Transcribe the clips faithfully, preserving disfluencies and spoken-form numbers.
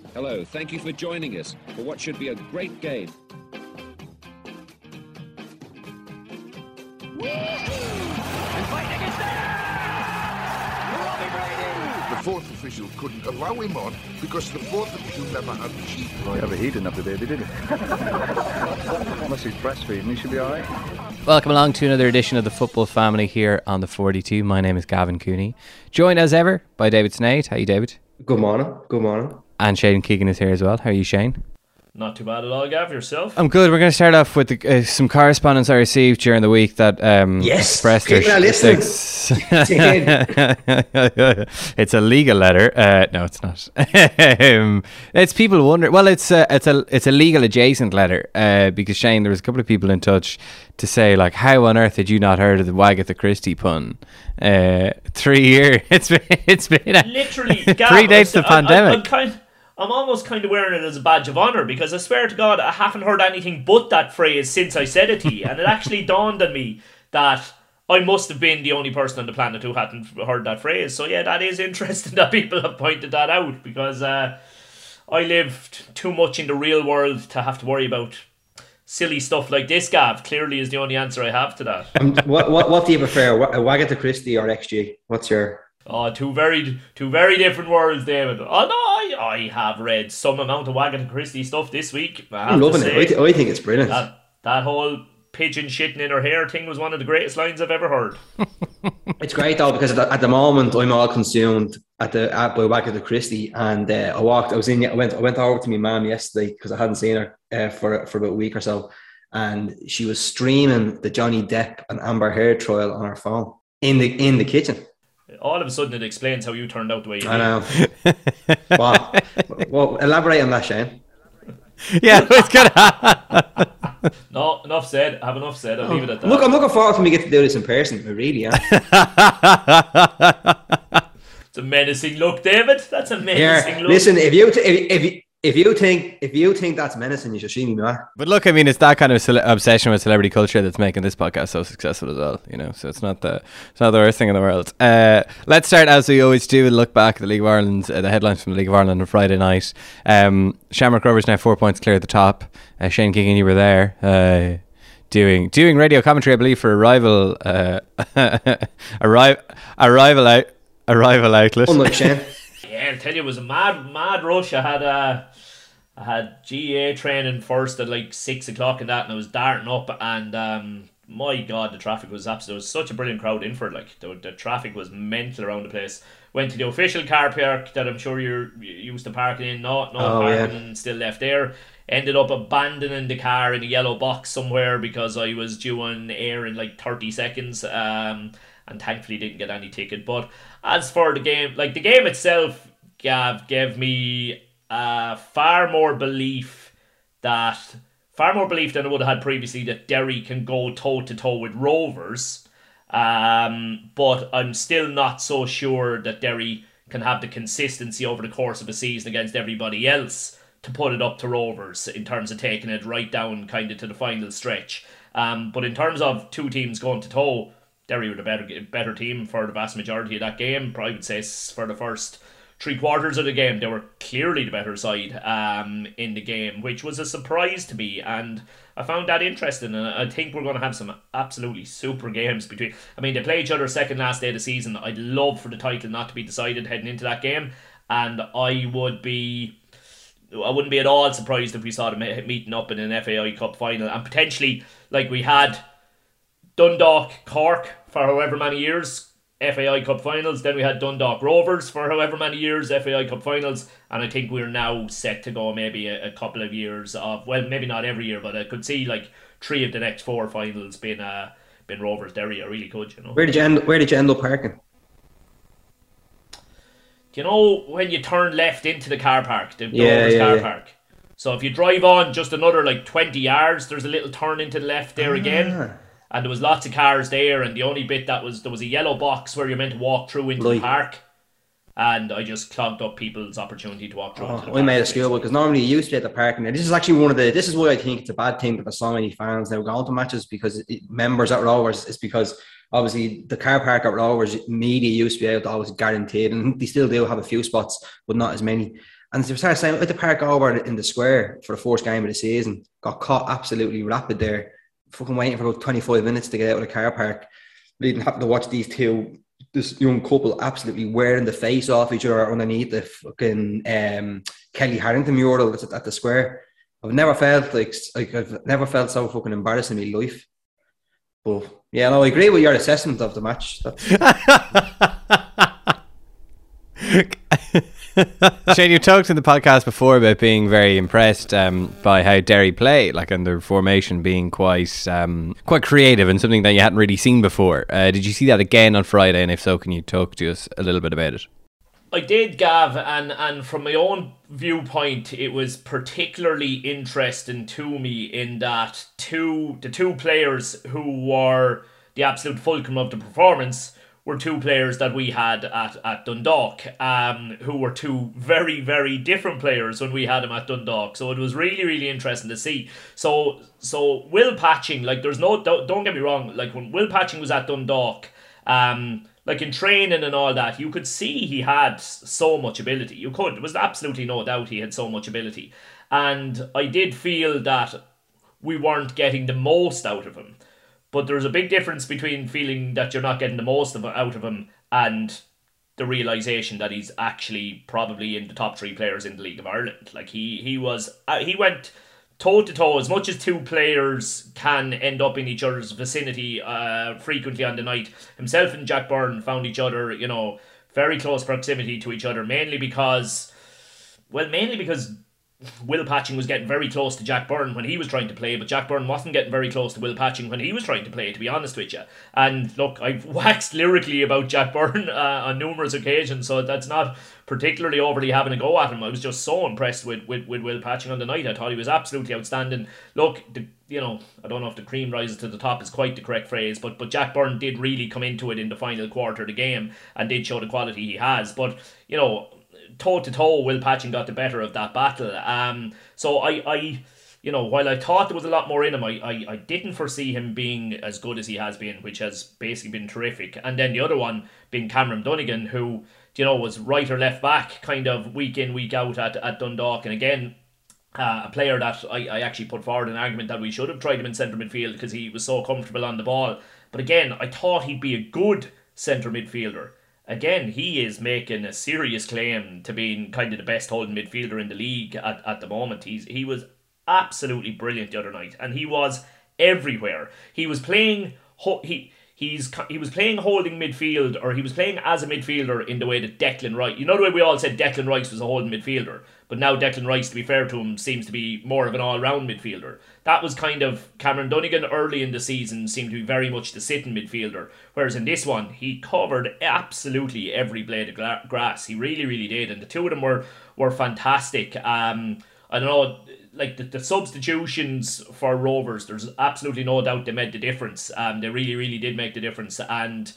Hello, thank you for joining us for what should be a great game. The fourth official couldn't allow him on because the fourth official never had the sheep. Well, yeah, but he didn't have the baby, did he? Unless he's breastfeeding, he should be all right. Welcome along to another edition of the Football Family here on the forty-two. My name is Gavin Cooney. Joined as ever by David Snade. How are you, David? Good morning. Good morning. And Shane Keegan is here as well. How are you, Shane? Not too bad at all, Gav. Yourself? I'm good. We're going to start off with the, uh, some correspondence I received during the week that um, yes. expressed Keep their sh- It's a legal letter. Uh, no, it's not. um, it's people wonder. Well, it's a, it's a it's a legal adjacent letter uh, because Shane, there was a couple of people in touch to say like, how on earth had you not heard of the Wagatha Christie pun? Uh, three years. It's been it's been a, literally Gav, predates the I'm, pandemic. I'm, I'm kind. I'm almost kind of wearing it as a badge of honour because I swear to God I haven't heard anything but that phrase since I said it to you, and it actually dawned on me that I must have been the only person on the planet who hadn't heard that phrase. So yeah, that is interesting that people have pointed that out because uh, I lived too much in the real world to have to worry about silly stuff like this, Gav. Clearly is the only answer I have to that. Um, what, what what do you prefer, Wagatha Christie or X G? What's your... Oh, two very, two very different worlds, David. Oh no, I, I have read some amount of Wagatha Christie stuff this week. I I'm loving it. I, th- I think it's brilliant. That, that whole pigeon shitting in her hair thing was one of the greatest lines I've ever heard. It's great though because at the, at the moment I'm all consumed at the at by Wagatha Christie, and uh, I walked. I was in. I went. I went over to my mum yesterday because I hadn't seen her uh, for for about a week or so, and she was streaming the Johnny Depp and Amber Heard trial on her phone in the in the kitchen. All of a sudden, it explains how you turned out the way you did. I know. well, well, elaborate on that, Shane. Yeah, it's gonna. No, enough said. I have enough said. I'll leave it at that. Look, I'm looking forward when we get to do this in person. I really am. It's a menacing look, David. That's a menacing yeah, look. Listen, if you t- if, if you if you think if you think that's menacing, you should see me, man. But look, I mean, it's that kind of cele- obsession with celebrity culture that's making this podcast so successful as well. You know, so it's not the it's not the worst thing in the world. Uh, let's start as we always do and look back at the League of Ireland, uh, the headlines from the League of Ireland on Friday night. Um, Shamrock Rovers now four points clear at the top. Uh, Shane Keegan, you were there. Uh, Doing doing radio commentary, I believe, for a rival, uh, a, ri- a rival out, a rival outlet. Unlike Shane. Yeah, I'll tell you, it was a mad, mad rush. I had uh, I had G A A training first at like six o'clock and that, and I was darting up, and um, my God, the traffic was absolute. There was such a brilliant crowd in for it. Like the, the traffic was mental around the place. Went to the official car park that I'm sure you're you used to parking in. No, no oh, parking yeah. still left there. Ended up abandoning the car in a yellow box somewhere because I was due on air in like thirty seconds, um, and thankfully didn't get any ticket. But as for the game, like the game itself, Gav, gave me uh, far more belief that far more belief than I would have had previously that Derry can go toe to toe with Rovers. Um, but I'm still not so sure that Derry can have the consistency over the course of a season against everybody else to put it up to Rovers in terms of taking it right down kind of to the final stretch. Um, but in terms of two teams going to toe, Derry were the better better team for the vast majority of that game. I would say for the first three quarters of the game, they were clearly the better side um, in the game, which was a surprise to me, and I found that interesting, and I think we're going to have some absolutely super games between. I mean, they play each other second last day of the season. I'd love for the title not to be decided heading into that game, and I would be I wouldn't be at all surprised if we saw them meeting up in an F A I Cup final, and potentially, like we had Dundalk Cork for however many years, F A I Cup finals, then we had Dundalk Rovers for however many years, F A I Cup finals, and I think we're now set to go maybe a, a couple of years of, well, maybe not every year, but I could see like three of the next four finals being uh, been Rovers Derry. I really could, you know. Where did you end, where did you end up parking? Do you know when you turn left into the car park, the yeah, Rovers yeah, car yeah. park? So if you drive on just another like twenty yards, there's a little turn into the left there ah. again. And there was lots of cars there, and the only bit that was, there was a yellow box where you're meant to walk through into Light. the park. And I just clogged up people's opportunity to walk through Oh, into the I park. made a school because normally you used to be at the parking. And this is actually one of the, this is why I think it's a bad thing that there's so many fans now going to matches, because it, members at Rovers, it's because obviously the car park at Rovers, media used to be able to always guarantee it, and they still do have a few spots, but not as many. And they started saying, at the park over in the square for the first game of the season, got caught absolutely rapid there, fucking waiting for about twenty-five minutes to get out of the car park, leading having to watch these two, this young couple absolutely wearing the face off each other underneath the fucking um, Kelly Harrington mural that's at the square. I've never felt like, like I've never felt so fucking embarrassed in my life. But yeah, no, I agree with your assessment of the match. Shane, you talked in the podcast before about being very impressed um, by how Derry play, like, and their formation being quite um, quite creative and something that you hadn't really seen before. Uh, did you see that again on Friday? And if so, can you talk to us a little bit about it? I did, Gav, and, and from my own viewpoint, it was particularly interesting to me in that two the two players who were the absolute fulcrum of the performance were two players that we had at, at Dundalk, um, who were two very, very different players when we had them at Dundalk. So it was really, really interesting to see. So so Will Patching, like, there's no, don't, don't get me wrong, like, when Will Patching was at Dundalk, um, like, in training and all that, you could see he had so much ability. You could. There was absolutely no doubt he had so much ability. And I did feel that we weren't getting the most out of him. But there's a big difference between feeling that you're not getting the most of, out of him and the realisation that he's actually probably in the top three players in the League of Ireland. Like, he, he was, uh, he went toe to toe, as much as two players can end up in each other's vicinity uh, frequently on the night. Himself and Jack Byrne found each other, you know, very close proximity to each other, mainly because, well, mainly because Will Patching was getting very close to Jack Byrne when he was trying to play, but Jack Byrne wasn't getting very close to Will Patching when he was trying to play, to be honest with you. And look, I've waxed lyrically about Jack Byrne uh, on numerous occasions, so that's not particularly overly having a go at him. I was just so impressed with, with, with Will Patching on the night. I thought he was absolutely outstanding. Look, the, you know, I don't know if the cream rises to the top is quite the correct phrase, but, but Jack Byrne did really come into it in the final quarter of the game and did show the quality he has. But, you know, toe to toe, Will Patching got the better of that battle. Um, so I, I, you know, while I thought there was a lot more in him, I, I, I didn't foresee him being as good as he has been, which has basically been terrific. And then the other one being Cameron Donegan, who, you know, was right or left back kind of week in, week out at, at Dundalk. And again, uh, a player that I, I actually put forward an argument that we should have tried him in centre midfield because he was so comfortable on the ball. But again, I thought he'd be a good centre midfielder. Again, he is making a serious claim to being kind of the best holding midfielder in the league at, at the moment. He's He was absolutely brilliant the other night, and he was everywhere. He was playing... he he's he was playing holding midfield, or he was playing as a midfielder in the way that Declan Rice... You know the way we all said Declan Rice was a holding midfielder, but now Declan Rice, to be fair to him, seems to be more of an all-round midfielder. That was kind of Cameron Donegan early in the season, seemed to be very much the sitting midfielder, whereas in this one, he covered absolutely every blade of gra- grass. He really, really did, and the two of them were, were fantastic. Um, I don't know, like the, the substitutions for Rovers, there's absolutely no doubt they made the difference. Um, they really, really did make the difference, and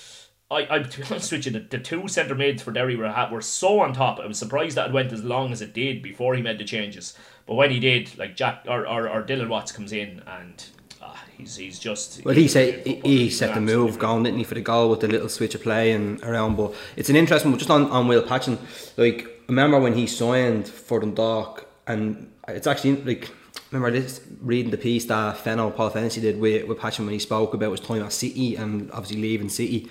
I, I to be honest with you, the, the two centre mids for Derry were, were so on top. I was surprised that it went as long as it did before he made the changes. But when he did, like Jack or, or, or Dylan Watts comes in and uh, he's he's just... Well, he said he, he set the move going, didn't he, for the goal with the little switch of play and around. But it's an interesting one, just on, on Will Patching. Like, remember when he signed for Dundalk, and it's actually, like, remember this, reading the piece that Fenno, Paul Fennessy did with, with Patching when he spoke about his time at City and obviously leaving City.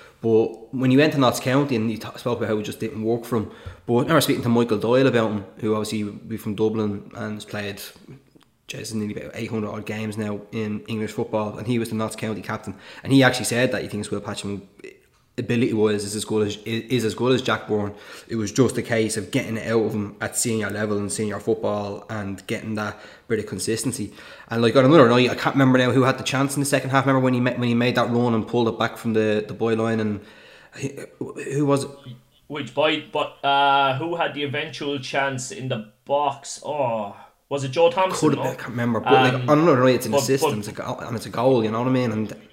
But when he went to Notts County, and he t- spoke about how it just didn't work for him. But I remember speaking to Michael Doyle about him, who obviously be from Dublin and has played just nearly about eight hundred odd games now in English football, and he was the Notts County captain. And he actually said that he thinks Will Patching ability was is as good as is as good as Jack Byrne. It was just a case of getting it out of him at senior level and senior football and getting that bit of consistency. And like on another night, I can't remember now who had the chance in the second half. Remember when he met, when he made that run and pulled it back from the, the byline, and he, who was it? Which boy? But uh, who had the eventual chance in the box? Oh, was it Joe Thompson? Could no? I can't remember. But um, like on another night, it's an but, assist but, and it's a goal, and it's a goal. You know what I mean? And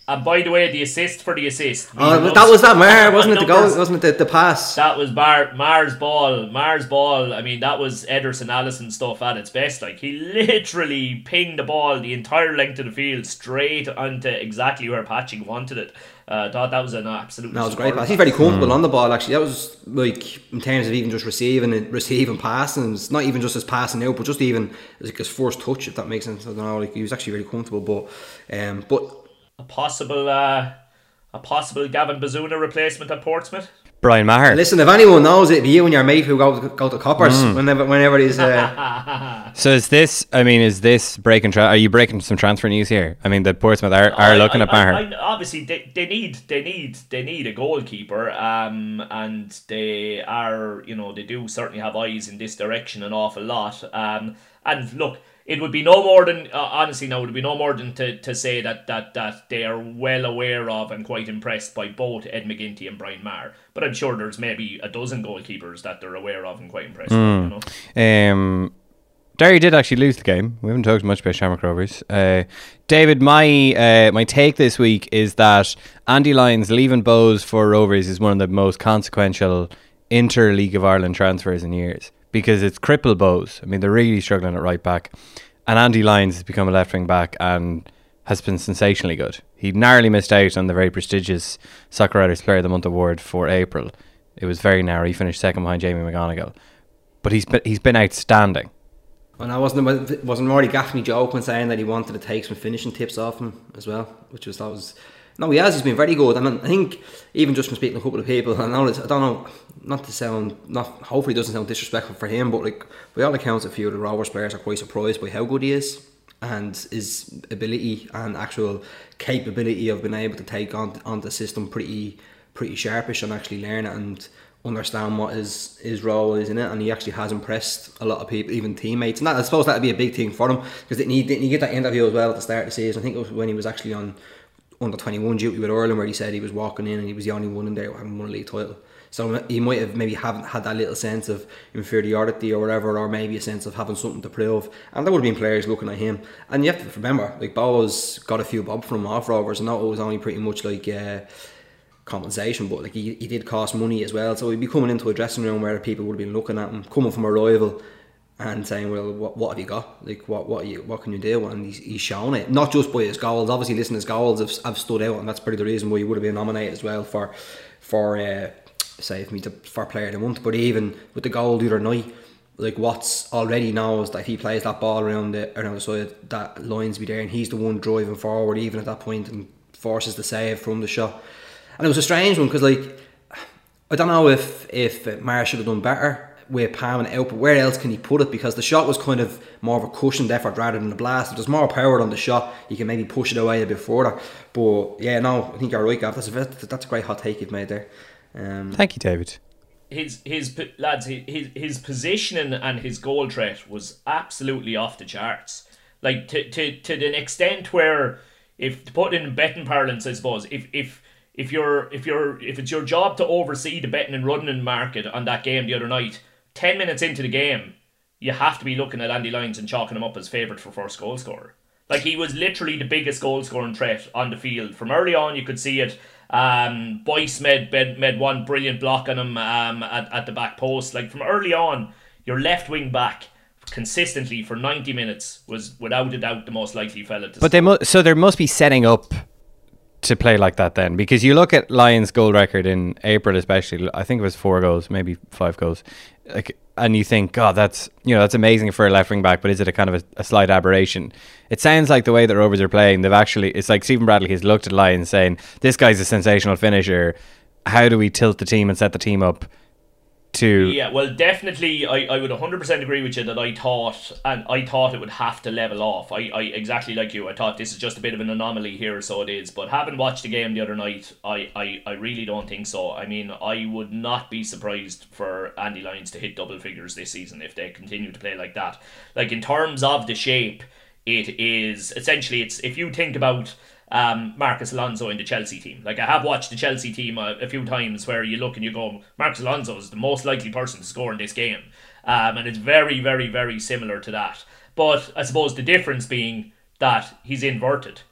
And by the way, the assist for the assist. Oh, loves, that was that Mar, wasn't it? The numbers, goal, wasn't it? The, the pass. That was Mar, Mar's ball. Mar's ball. I mean, that was Ederson Allison stuff at its best. Like, he literally pinged the ball the entire length of the field straight onto exactly where Patrick wanted it. I uh, thought that was an absolute. No, it was a great pass. He's very comfortable mm. on the ball. Actually, that was like in terms of even just receiving and receiving passing. It's not even just his passing out, but just even like his first touch, if that makes sense. I don't know. Like, he was actually very comfortable, but um, but a possible uh, a possible Gavin Bazuna replacement at Portsmouth. Brian Maher. Listen, if anyone knows it, it'd be you and your mate who go to, go to Coppers mm. whenever whenever he's. Uh... so is this? I mean, is this breaking? Tra- are you breaking some transfer news here? I mean, the Portsmouth are, are I, looking I, at Maher. I, I, obviously, they, they need they need they need a goalkeeper, um, and they are you know they do certainly have eyes in this direction an awful lot. Um, and look. It would be no more than, uh, honestly now, it would be no more than to, to say that, that, that they are well aware of and quite impressed by both Ed McGinty and Brian Maher. But I'm sure there's maybe a dozen goalkeepers that they're aware of and quite impressed mm. with, you know. Um, Derry did actually lose the game. We haven't talked much about Shamrock Rovers. Uh, David, my uh, my take this week is that Andy Lyons leaving Bows for Rovers is one of the most consequential inter-League of Ireland transfers in years. Because it's crippled Bows. I mean, they're really struggling at right back. And Andy Lyons has become a left wing back and has been sensationally good. He narrowly missed out on the very prestigious Soccer Writers Player of the Month award for April. It was very narrow. He finished second behind Jamie McGonigal. But he's been, he's been outstanding. And I wasn't wasn't Rory Gaffney joking saying that he wanted to take some finishing tips off him as well, which was that was. No, he has. He's been very good, and I think even just from speaking to a couple of people, I know I don't know, not to sound, not hopefully it doesn't sound disrespectful for him, but like by all accounts, a few of the Rovers players are quite surprised by how good he is and his ability and actual capability of being able to take on on the system pretty pretty sharpish and actually learn it and understand what his his role is in it. And he actually has impressed a lot of people, even teammates. And that, I suppose that'd be a big thing for him because didn't he didn't he get that interview as well at the start of the season? I think it was when he was actually on under twenty-one duty with Ireland, where he said he was walking in and he was the only one in there who hadn't won a league title. So he might have maybe haven't had that little sense of inferiority or whatever, or maybe a sense of having something to prove. And there would have been players looking at him. And you have to remember, like Bows got a few bob from off Rovers, and that was only pretty much like uh, compensation, but like he, he did cost money as well. So he'd be coming into a dressing room where people would have been looking at him, coming from a rival, and saying, well, what, what have you got? Like, what what you, what can you do? And he's, he's shown it, not just by his goals. Obviously, listen, his goals have, have stood out, and that's probably the reason why he would have been nominated as well for, for uh, say, for me to, for Player of the Month. But even with the goal the other night, like Watts already knows that if he plays that ball around the around the side, that line's be there, and he's the one driving forward, even at that point, and forces the save from the shot. And it was a strange one because, like, I don't know if if Maher should have done better with Palm and out, but where else can he put it? Because the shot was kind of more of a cushioned effort rather than a blast. If there's more power on the shot, you can maybe push it away a bit further. But yeah, no, I think you're right, Gav. That's a that's a great hot take you've made there. Um, Thank you, David. His his lads, his his positioning and his goal threat was absolutely off the charts. Like to to to the extent where, if to put it in betting parlance, I suppose, if if if you're if you're if it's your job to oversee the betting and running market on that game the other night, ten minutes into the game, you have to be looking at Andy Lyons and chalking him up as favourite for first goal scorer. Like, he was literally the biggest goal scoring threat on the field. From early on, you could see it. Um, Boyce made, made, made one brilliant block on him um, at, at the back post. Like, from early on, your left wing back consistently for ninety minutes was without a doubt the most likely fella to But they mu- so there must be setting up to play like that then, because you look at Lyons' goal record in April, especially. I think it was four goals, maybe five goals, like, and you think, God, that's you know that's amazing for a left wing back, but is it a kind of a, a slight aberration? It sounds like the way that Rovers are playing, they've actually, it's like Stephen Bradley has looked at Lyons saying, this guy's a sensational finisher. How do we tilt the team and set the team up to... Yeah, well, definitely, I, I would one hundred percent agree with you that I thought, and I thought it would have to level off. I, I exactly like you. I thought this is just a bit of an anomaly here, so it is. But having watched the game the other night, I, I, I really don't think so. I mean, I would not be surprised for Andy Lyons to hit double figures this season if they continue to play like that. Like, in terms of the shape, it is essentially, it's if you think about um, Marcus Alonso in the Chelsea team. Like, I have watched the Chelsea team a, a few times where you look and you go, Marcus Alonso is the most likely person to score in this game. Um, and it's very, very, very similar to that. But I suppose the difference being that he's inverted.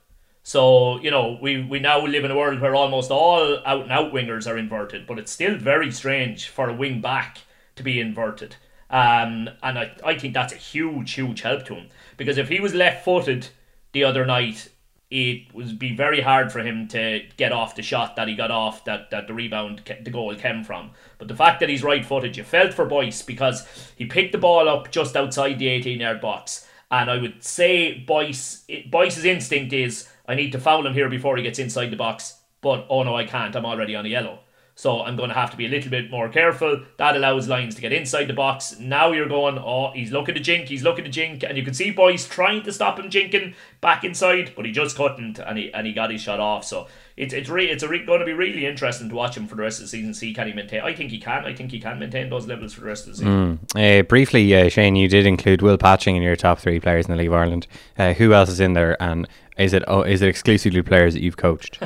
So, you know, we, we now live in a world where almost all out-and-out wingers are inverted, but it's still very strange for a wing back to be inverted. Um, and I, I think that's a huge, huge help to him. Because if he was left-footed the other night, it would be very hard for him to get off the shot that he got off, that, that the rebound, the goal came from. But the fact that he's right-footed, you felt for Boyce because he picked the ball up just outside the eighteen-yard box. And I would say Boyce, Boyce's instinct is, I need to foul him here before he gets inside the box. But, oh no, I can't. I'm already on a yellow. So I'm going to have to be a little bit more careful. That allows Lyons to get inside the box. Now you're going, oh, he's looking to jink, he's looking to jink. And you can see Boyce trying to stop him jinking back inside, but he just couldn't, and he and he got his shot off. So it's it's re- it's a re- going to be really interesting to watch him for the rest of the season, see can he maintain. I think he can. I think he can maintain those levels for the rest of the season. Mm. Uh, briefly, uh, Shane, you did include Will Patching in your top three players in the League of Ireland. Uh, who else is in there, and is it oh, is it exclusively players that you've coached?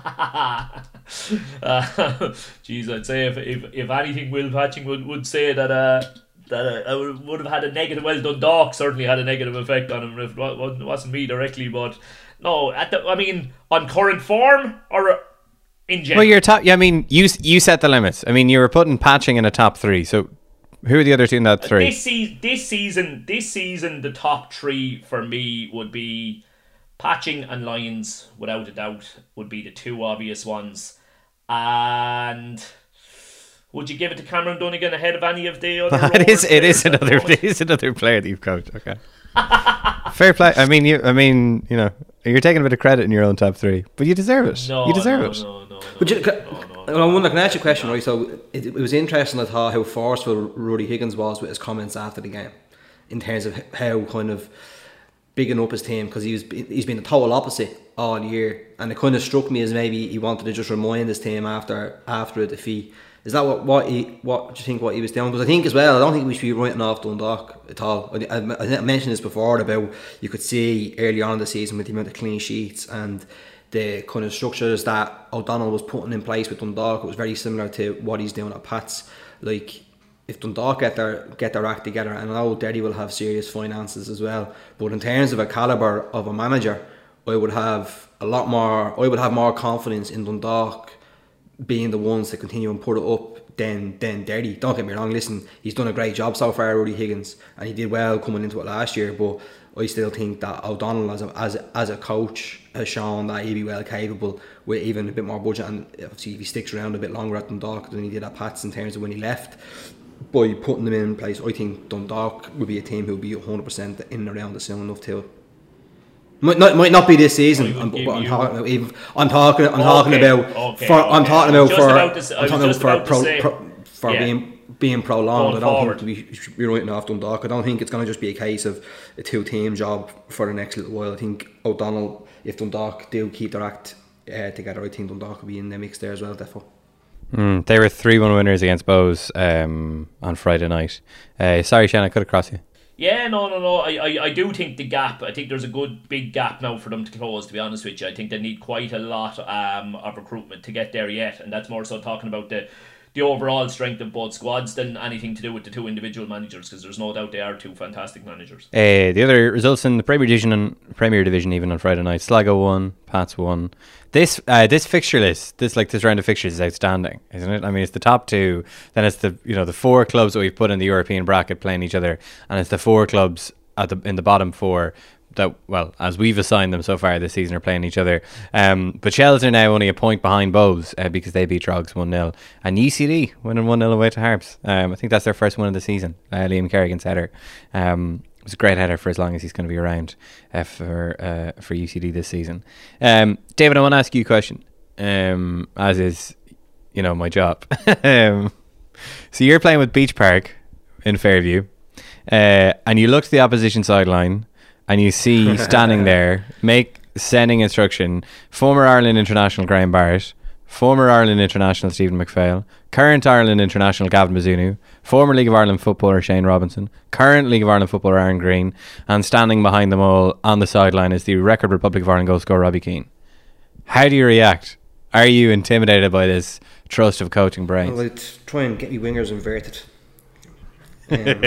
uh, geez, I'd say if, if if anything, Will Patching would, would say that uh, that uh, I would, would have had a negative. Well, Dundalk certainly had a negative effect on him. If it wasn't me directly, but no, at the, I mean, on current form or in general. Well, you're top. Yeah, I mean, you you set the limits. I mean, you were putting Patching in a top three. So, who are the other two in that three? This, se- this season, this season, the top three for me would be Patching and Lyons, without a doubt, would be the two obvious ones. And would you give it to Cameron Donegan ahead of any of the other? it is. It is another. It is another player that you've coached. Okay. Fair play. I mean, you. I mean, you know, you're taking a bit of credit in your own top three, but you deserve it. No, you deserve no, it. No, no, no, But you, no, can, no, no, no. I can ask you a question, right? So it, it was interesting, I thought, how forceful Rudy Higgins was with his comments after the game, in terms of how kind of bigging up his team, because he was he's been the total opposite all year, and it kind of struck me as maybe he wanted to just remind his team after after a defeat. Is that what what he what do you think what he was doing? Because I think as well, I don't think we should be writing off Dundalk at all. I, I, I mentioned this before about you could see early on in the season with the amount of clean sheets and the kind of structures that O'Donnell was putting in place with Dundalk. It was very similar to what he's doing at Pats. Like, if Dundalk get their get their act together, and I know Derry will have serious finances as well, but in terms of a calibre of a manager, I would have a lot more. I would have more confidence in Dundalk being the ones to continue and put it up than than Derry. Don't get me wrong. Listen, he's done a great job so far, Rudy Higgins, and he did well coming into it last year. But I still think that O'Donnell as a as a, as a coach has shown that he'd be well capable with even a bit more budget, and obviously if he sticks around a bit longer at Dundalk than he did at Pats in terms of when he left, by putting them in place, I think Dundalk would be a team who would be one hundred percent in and around the soon enough to. Might not, might not be this season. I'm, but I'm talking about even. I'm talking. I'm okay, talking about. Okay, for, okay. I'm talking about for. About to, I'm talking about for about pro, say, pro, for yeah. being being prolonged. Going I don't forward. think we should be writing off Dundalk. I don't think it's going to just be a case of a two-team job for the next little while. I think O'Donnell, if Dundalk do keep their act uh, together, I think Dundalk will be in the mix there as well. Therefore. Mm, they were three one winners against Bows um, on Friday night. Uh, sorry, Shane, I cut across you. Yeah, no, no, no. I, I, I do think the gap, I think there's a good big gap now for them to close, to be honest with you. I think they need quite a lot um, of recruitment to get there yet. And that's more so talking about the the overall strength of both squads than anything to do with the two individual managers, because there's no doubt they are two fantastic managers. Uh, the other results in the Premier Division and Premier Division even on Friday night: Sligo won, Pats won. This uh, this fixture list, this like this round of fixtures is outstanding, isn't it? I mean, it's the top two, then it's the you know the four clubs that we've put in the European bracket playing each other, and it's the four clubs at the in the bottom four that, well, as we've assigned them so far this season, are playing each other. Um, but Shells are now only a point behind Bows uh, because they beat Trogs one nil. And U C D winning one nil away to Harps. Um, I think that's their first win of the season. Uh, Liam Kerrigan's header. Um, it was a great header for as long as he's going to be around uh, for uh, for U C D this season. Um, David, I want to ask you a question, um, as is, you know, my job. um, so you're playing with Beach Park in Fairview, uh, and you look to the opposition sideline, and you see standing there, make sending instruction, former Ireland international Graham Barrett, former Ireland international Stephen McPhail, current Ireland international Gavin Mizuno, former League of Ireland footballer Shane Robinson, current League of Ireland footballer Aaron Green, and standing behind them all on the sideline is the record Republic of Ireland goal scorer Robbie Keane. How do you react? Are you intimidated by this trust of coaching brains? Well, I'd try and get me wingers inverted. Um,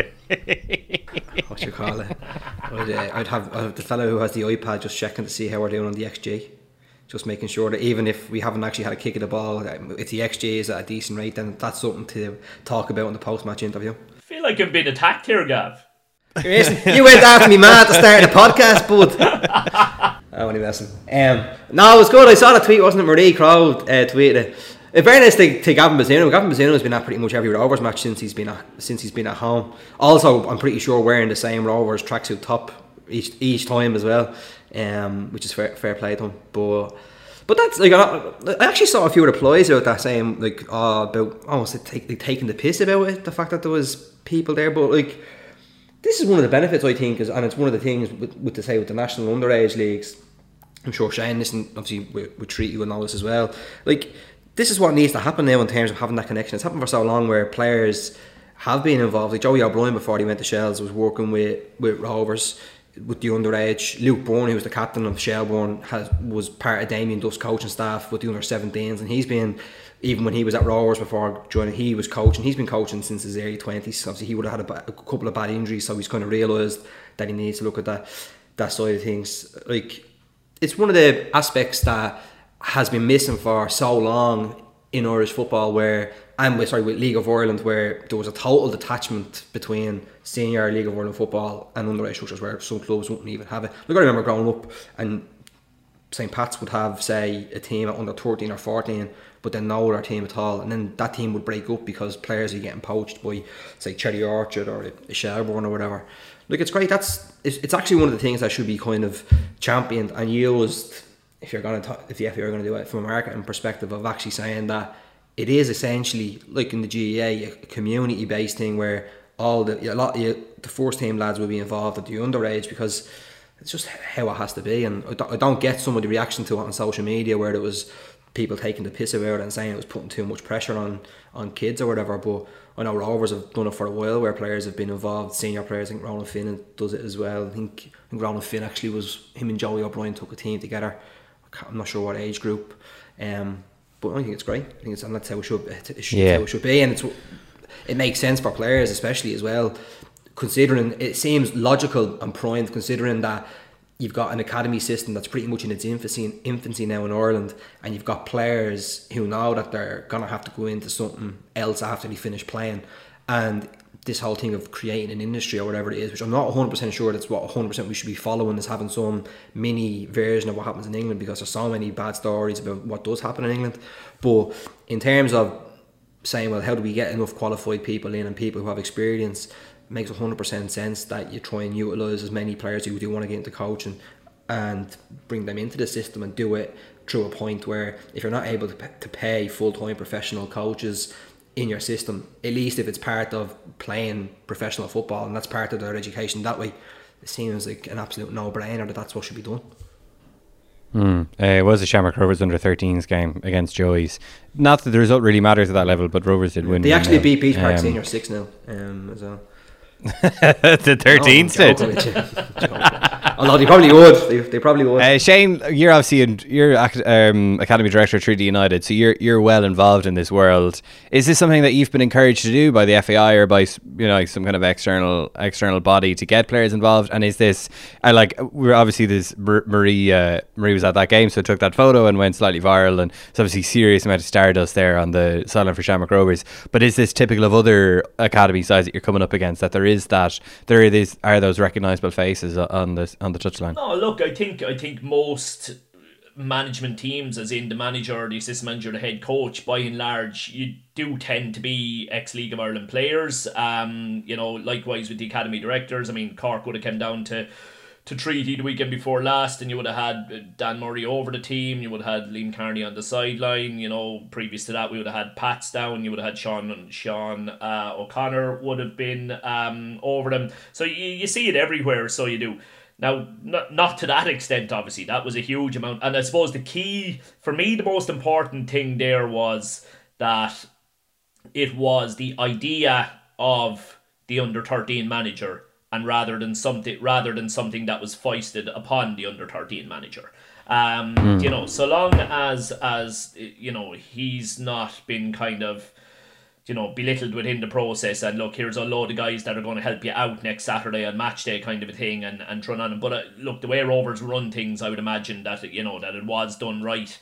what you call it? I'd, uh, I'd have I'd have the fellow who has the iPad just checking to see how we're doing on the X G. just making sure that even if we haven't actually had a kick of the ball, if the X G is at a decent rate, then that's something to talk about in the post-match interview. I feel like I've been attacked here, Gav. You went after me, man, at the start of the podcast, bud. I only messing. Um, no, it was good. I saw the tweet, wasn't it? Marie Crowe uh, tweeted it. In fairness to, to Gavin Bazzuno, Gavin Bazzuno has been at pretty much every Rovers match since he's been at, since he's been at home. Also, I'm pretty sure wearing the same Rovers tracksuit top each each time as well, um, which is fair, fair play to him. But but that's like I, I actually saw a few replies about that saying like oh, about almost like, take, like taking the piss about it, the fact that there was people there. But like this is one of the benefits I think, is, and it's one of the things with, with to say with the national underage leagues. I'm sure Shane, listen, obviously we, we treat you and all this as well. Like. This is what needs to happen now in terms of having that connection. It's happened for so long where players have been involved. Like Joey O'Brien before he went to Shells was working with, with Rovers with the underage. Luke Bourne, who was the captain of Shelbourne, has was part of Damien Duff's coaching staff with the under seventeens, and he's been, even when he was at Rovers before joining, he was coaching. He's been coaching since his early twenties. Obviously he would have had a, a couple of bad injuries, so he's kind of realised that he needs to look at that that side of things. Like it's one of the aspects that has been missing for so long in Irish football, where and with sorry with League of Ireland, where there was a total detachment between senior League of Ireland football and underage structures, where some clubs wouldn't even have it. Look, I remember growing up and Saint Pat's would have say a team at under thirteen or fourteen, but then no other team at all, and then that team would break up because players are getting poached by say Cherry Orchard or Shelbourne or whatever. Look, it's great. That's it's, it's actually one of the things that should be kind of championed and used. If you're going to talk, if the F A are going to do it from a marketing perspective, of actually saying that it is essentially like in the G A A, a community based thing where all the a lot of the first team lads will be involved at the underage, because it's just how it has to be. And I don't get some of the reaction to it on social media where there was people taking the piss about it and saying it was putting too much pressure on on kids or whatever. But I know Rovers have done it for a while, where players have been involved, senior players. I think Ronan Finn does it as well. I think, I think Ronan Finn actually was, him and Joey O'Brien took a team together. I'm not sure what age group, um, but I think it's great. I think it's, and that's how it should, it should, yeah. how it should be, and it's it makes sense for players, especially as well, considering it seems logical and primed, considering that you've got an academy system that's pretty much in its infancy infancy now in Ireland, and you've got players who know that they're gonna have to go into something else after they finish playing, and this whole thing of creating an industry or whatever it is, which I'm not one hundred percent sure that's what one hundred percent we should be following, is having some mini version of what happens in England, because there's so many bad stories about what does happen in England. But in terms of saying, well, how do we get enough qualified people in and people who have experience, it makes one hundred percent sense that you try and utilise as many players who do want to get into coaching and bring them into the system, and do it through a point where if you're not able to pay, to pay full-time professional coaches in your system, at least if it's part of playing professional football and that's part of their education that way, it seems like an absolute no-brainer that that's what should be done. Mm. Uh, it was a Shamrock Rovers under thirteens game against Joey's. Not that the result really matters at that level, but Rovers did win. They actually beat Beach Park um, Senior six nil um, as well. The thirteens no, did. Although they probably would. They, they probably would. Uh, Shane, you're obviously in, you're um, academy director at Trinity United, so you're you're well involved in this world. Is this something that you've been encouraged to do by the F A I or by, you know, some kind of external external body to get players involved? And is this, I like, we're obviously this Marie uh, Marie was at that game, so took that photo and went slightly viral, and it's obviously serious amount of stardust there on the sideline for Shamrock Rovers. But is this typical of other academy sides that you're coming up against, that there is that there is are those recognisable faces on the on the touchline? No, look, I think I think most management teams, as in the manager, the assistant manager, the head coach, by and large, you do tend to be ex-League of Ireland players. Um, you know, likewise with the academy directors. I mean, Cork would have come down to to Treaty the weekend before last, and you would have had Dan Murray over the team, you would have had Liam Carney on the sideline. You know, previous to that we would have had Pats down, you would have had Sean Sean uh, O'Connor would have been um, over them. So you, you see it everywhere, so you do. Now, not, not to that extent, obviously. That was a huge amount. And I suppose the key, for me, the most important thing there was that it was the idea of the under thirteen manager, and rather than something rather than something that was foisted upon the under thirteen manager. Um, mm. You know, so long as, as, you know, he's not been kind of you know, belittled within the process, and look, here's a load of guys that are going to help you out next Saturday on match day, kind of a thing, and, and run on them. But uh, look, the way Rovers run things, I would imagine that, you know, that it was done right.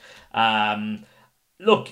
Um, look,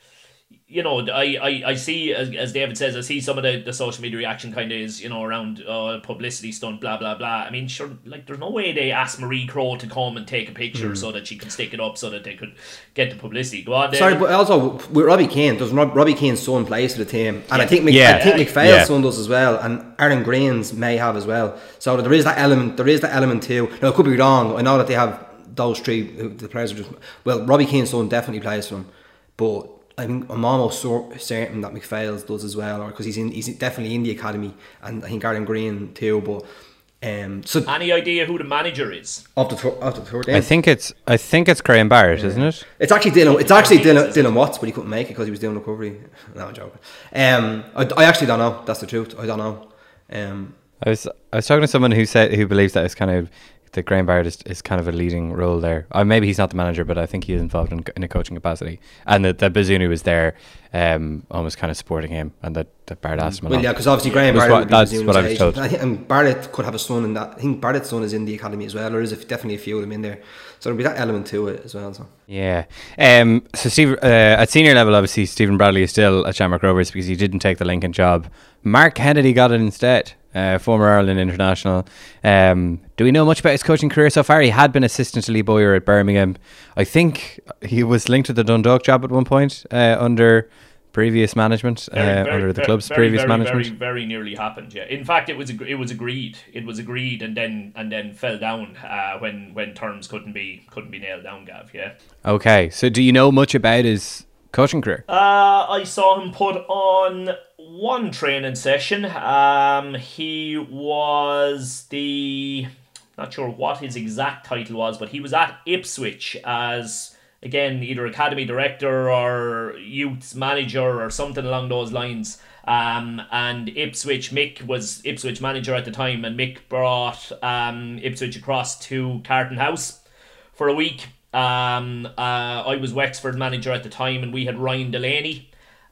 you know, I, I, I see, as, as David says, I see some of the, the social media reaction kind of is, you know, around uh, publicity stunt, blah, blah, blah. I mean, sure, like, there's no way they asked Marie Crowe to come and take a picture mm. so that she could stick it up so that they could get the publicity. Go on, David. Sorry, but also, with Robbie Keane, does Rob, Robbie Keane's son plays for the team, and yeah. I think Mc, yeah. I think McPhail's yeah. son does as well, and Aaron Green's may have as well. So there is that element, there is that element too. Now, I could be wrong, I know that they have those three, the players are just, well, Robbie Keane's son definitely plays for them, but I think I'm almost certain that McPhail's does as well, or because he's in, he's definitely in the academy, and I think Aaron Green too. But um, so any idea who the manager is of the of the third? I think it's I think it's Graham Barrett, yeah. isn't it? It's actually Dylan. It's actually Dylan, Dylan Watts, but he couldn't make it because he was doing recovery. No, I'm joking. Um, I, I actually don't know. That's the truth. I don't know. Um, I was I was talking to someone who said who believes that it's kind of. that Graham Barrett is, is kind of a leading role there. Uh, maybe he's not the manager, but I think he is involved in, in a coaching capacity. And that, that Bazunu was there, um, almost kind of supporting him, and that, that Barrett asked him. Well, yeah, because obviously Graham Barrett. What, that's what I was told. I think and Barrett could have a son in that. I think Barrett's son is in the academy as well, or is it definitely a few of them in there? So there'll be that element to it as well. So yeah. Um. So Steve, uh, at senior level, obviously Stephen Bradley is still at Shamrock Rovers because he didn't take the Lincoln job. Mark Kennedy got it instead. Uh, former Ireland international. Um, do we know much about his coaching career so far? He had been assistant to Lee Bowyer at Birmingham. I think he was linked to the Dundalk job at one point uh, under previous management, very, uh, very, under the club's very, previous very, management. Very, very nearly happened. Yeah. In fact, it was it was agreed. It was agreed, and then and then fell down uh, when when terms couldn't be couldn't be nailed down. Gav. Yeah. Okay. So, do you know much about his coaching career? Uh, I saw him put on one training session. Um, he was the, not sure what his exact title was, but he was at Ipswich as, again, either academy director or youth manager or something along those lines. Um, and Ipswich, Mick was Ipswich manager at the time, and Mick brought um, Ipswich across to Carton House for a week. Um, uh, I was Wexford manager at the time, and we had Ryan Delaney.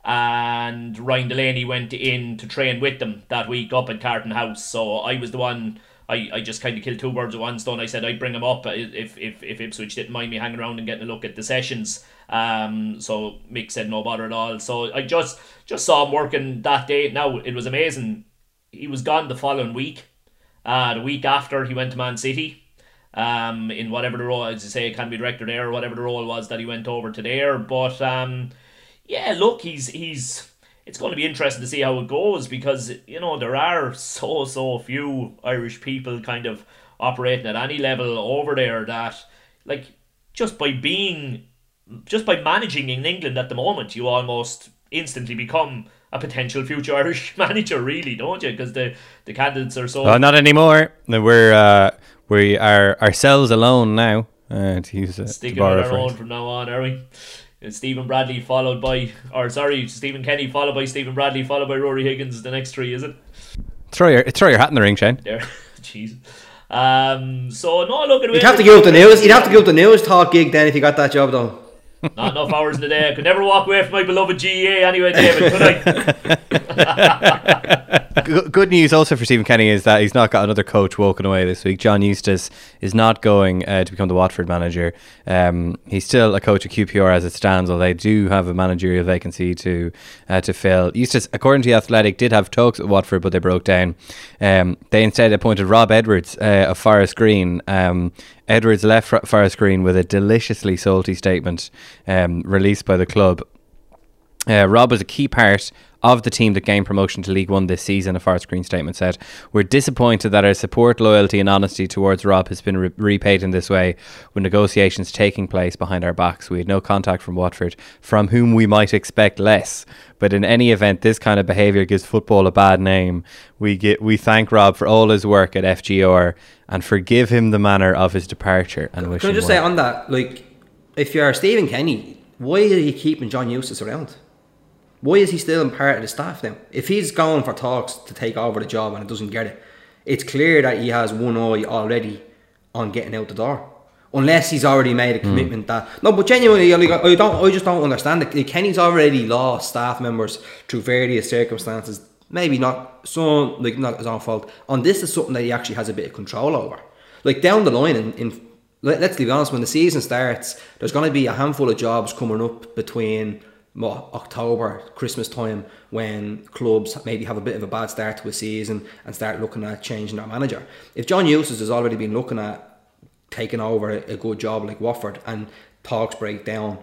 And Ryan Delaney went in to train with them that week up at Carton House. So I was the one, I, I just kind of killed two birds with one stone. I said I'd bring him up if, if, if Ipswich didn't mind me hanging around and getting a look at the sessions. Um, so Mick said no bother at all. So I just just saw him working that day. Now, it was amazing. He was gone the following week. Uh, the week after, he went to Man City. Um, in whatever the role, as you say, academy director there, or whatever the role was that he went over to there. But um, yeah, look, he's he's. It's going to be interesting to see how it goes, because you know there are so so few Irish people kind of operating at any level over there that, like, just by being, just by managing in England at the moment, you almost instantly become a potential future Irish manager, really, don't you? Because the the candidates are so. Well, not anymore. We're uh, we are ourselves alone now. Uh, to use a, Sticking to with our own from now on, are we? Stephen Bradley followed by, or sorry, Stephen Kenny followed by Stephen Bradley followed by Rory Higgins. The next three, is it? Throw your throw your hat in the ring, Shane. There, jeez. Um. So no, look at. You'd have to give up the news. You'd have to give up the news talk gig then if you got that job though. Not enough hours in the day. I could never walk away from my beloved G E A anyway, David, could I? Good news also for Stephen Kenny is that he's not got another coach walking away this week. John Eustace is not going uh, to become the Watford manager. Um, he's still a coach at Q P R as it stands, although they do have a managerial vacancy to uh, to fill. Eustace, according to The Athletic, did have talks at Watford, but they broke down. Um, they instead appointed Rob Edwards uh, of Forest Green. Um, Edwards left Forest Green with a deliciously salty statement um, released by the club. Uh, Rob was a key part of the team that gained promotion to League One this season, a Forest Green statement said. We're disappointed that our support, loyalty and honesty towards Rob has been re- repaid in this way, with negotiations taking place behind our backs. We had no contact from Watford, from whom we might expect less. But in any event, this kind of behaviour gives football a bad name. We get, we thank Rob for all his work at F G R and forgive him the manner of his departure. And wish Can I just well. say on that, like, if you're Stephen Kenny, why are you keeping John Eustace around? Why is he still in part of the staff now? If he's going for talks to take over the job and it doesn't get it, it's clear that he has one eye already on getting out the door. unless he's already made a commitment mm. that no. But genuinely, like, I don't, I just don't understand it. Like, Kenny's already lost staff members through various circumstances. Maybe not some, like not his own fault. On this is something that he actually has a bit of control over. Like down the line, in, in let's be honest, when the season starts, there's going to be a handful of jobs coming up between what, October, Christmas time, when clubs maybe have a bit of a bad start to a season and start looking at changing their manager. If John Eustace has already been looking at taking over a, a good job like Watford and talks break down,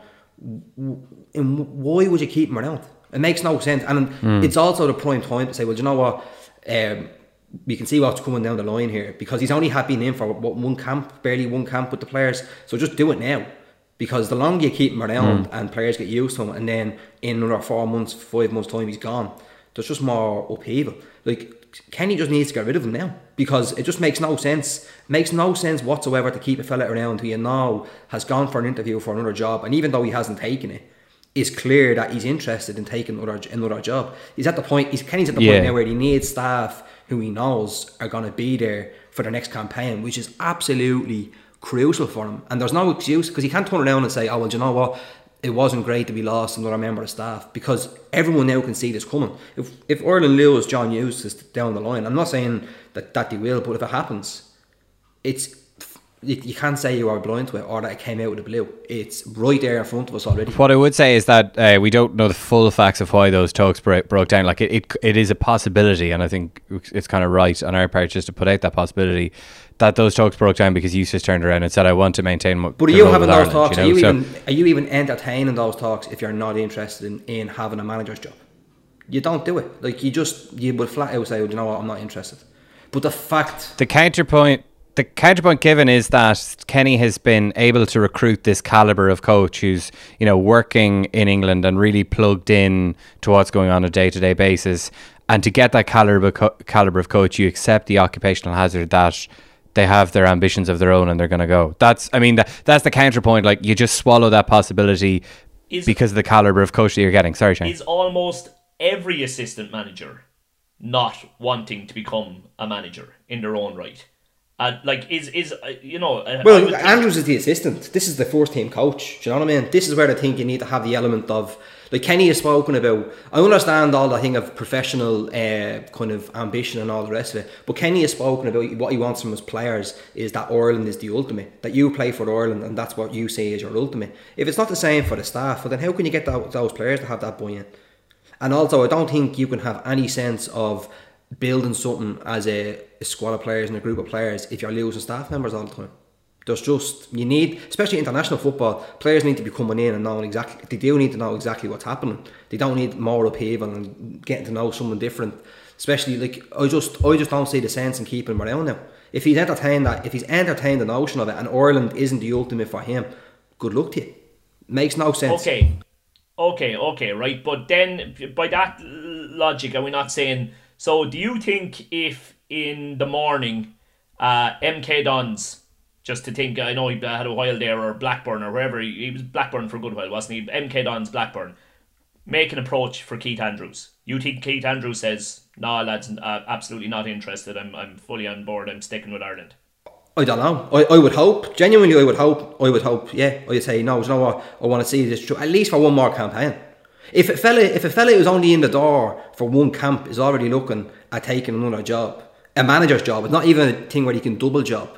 and why would you keep him around? It makes no sense. And mm. it's also the prime time to say, well, do you know what? Um, we can see what's coming down the line here, because he's only had been in for what, one camp, barely one camp with the players. So just do it now, because the longer you keep him around mm. and players get used to him, and then in another four months, five months time he's gone, there's just more upheaval. Like, Kenny just needs to get rid of him now, because it just makes no sense. It makes no sense whatsoever to keep a fella around who you know has gone for an interview for another job, and even though he hasn't taken it, it's clear that he's interested in taking another another job. He's at the point. He's Kenny's at the yeah. point now where he needs staff who he knows are going to be there for the next campaign, which is absolutely crucial for him. And there's no excuse, because he can't turn around and say, "Oh well, do you know what? It wasn't great to be lost another member of staff," because everyone now can see this coming. If if Ireland lose John Eustace down the line, I'm not saying that that they will, but if it happens, it's. You, you can't say you are blind to it or that it came out of the blue. It's right there in front of us already. What I would say is that uh, we don't know the full facts of why those talks broke, broke down. Like it, it, it is a possibility, and I think it's kind of right on our part just to put out that possibility that those talks broke down because Eustace turned around and said, "I want to maintain." My, but are you having those Ireland, talks? You know? Are you so, even are you even entertaining those talks if you're not interested in, in having a manager's job? You don't do it. Like you just you would flat out say, well, "You know what? I'm not interested." But the fact, the counterpoint. The counterpoint given is that Kenny has been able to recruit this calibre of coach who's, you know, working in England and really plugged in to what's going on, on a day-to-day basis. And to get that calibre calibre of coach, you accept the occupational hazard that they have their ambitions of their own and they're going to go. That's, I mean, that, that's the counterpoint. Like, you just swallow that possibility is, because of the calibre of coach that you're getting. Sorry, Shane. Is almost every assistant manager not wanting to become a manager in their own right? Uh, like is is uh, you know uh, well Andrews is the assistant, this is the first team coach, do you know what I mean? This is where I think you need to have the element of, like Kenny has spoken about, I understand all the thing of professional uh, kind of ambition and all the rest of it, but Kenny has spoken about what he wants from his players is that Ireland is the ultimate, that you play for Ireland and that's what you say is your ultimate. If it's not the same for the staff, well then how can you get that, those players to have that buy-in? And also I don't think you can have any sense of building something as a, a squad of players and a group of players if you're losing staff members all the time. There's just, you need, especially international football, players need to be coming in and knowing exactly, they do need to know exactly what's happening. They don't need more upheaval and getting to know someone different. Especially, like, I just I just don't see the sense in keeping him around now. If he's entertained that, if he's entertained the notion of it and Ireland isn't the ultimate for him, good luck to you. Makes no sense. Okay, okay, okay, right. But then, by that logic, are we not saying... So do you think if in the morning uh, M K Dons, just to think, I know he had a while there, or Blackburn or wherever, he, he was Blackburn for a good while, wasn't he? M K Dons, Blackburn, make an approach for Keith Andrews. You think Keith Andrews says, "No, lads, uh, absolutely not interested, I'm I'm fully on board, I'm sticking with Ireland"? I don't know. I, I would hope, genuinely I would hope, I would hope, yeah, I'd say, no, you know what, I want to see this through, at least for one more campaign. If a fella, if a fella who's only in the door for one camp is already looking at taking another job, a manager's job, it's not even a thing where he can double job.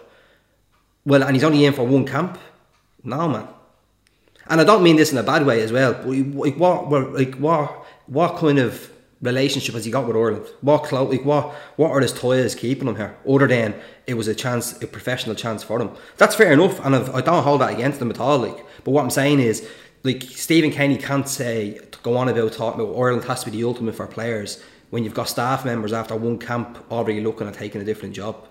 Well, and he's only in for one camp. No, man. And I don't mean this in a bad way as well. But like what, like what, what kind of relationship has he got with Ireland? What clout, like what, what are his ties keeping him here? Other than it was a chance, a professional chance for him. That's fair enough, and I've, I don't hold that against him at all. Like, but what I'm saying is, like, Stephen Kenny can't say, go on about talking about Ireland has to be the ultimate for players when you've got staff members after one camp already looking at taking a different job.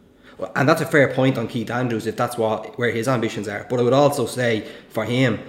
And that's a fair point on Keith Andrews if that's what where his ambitions are. But I would also say for him,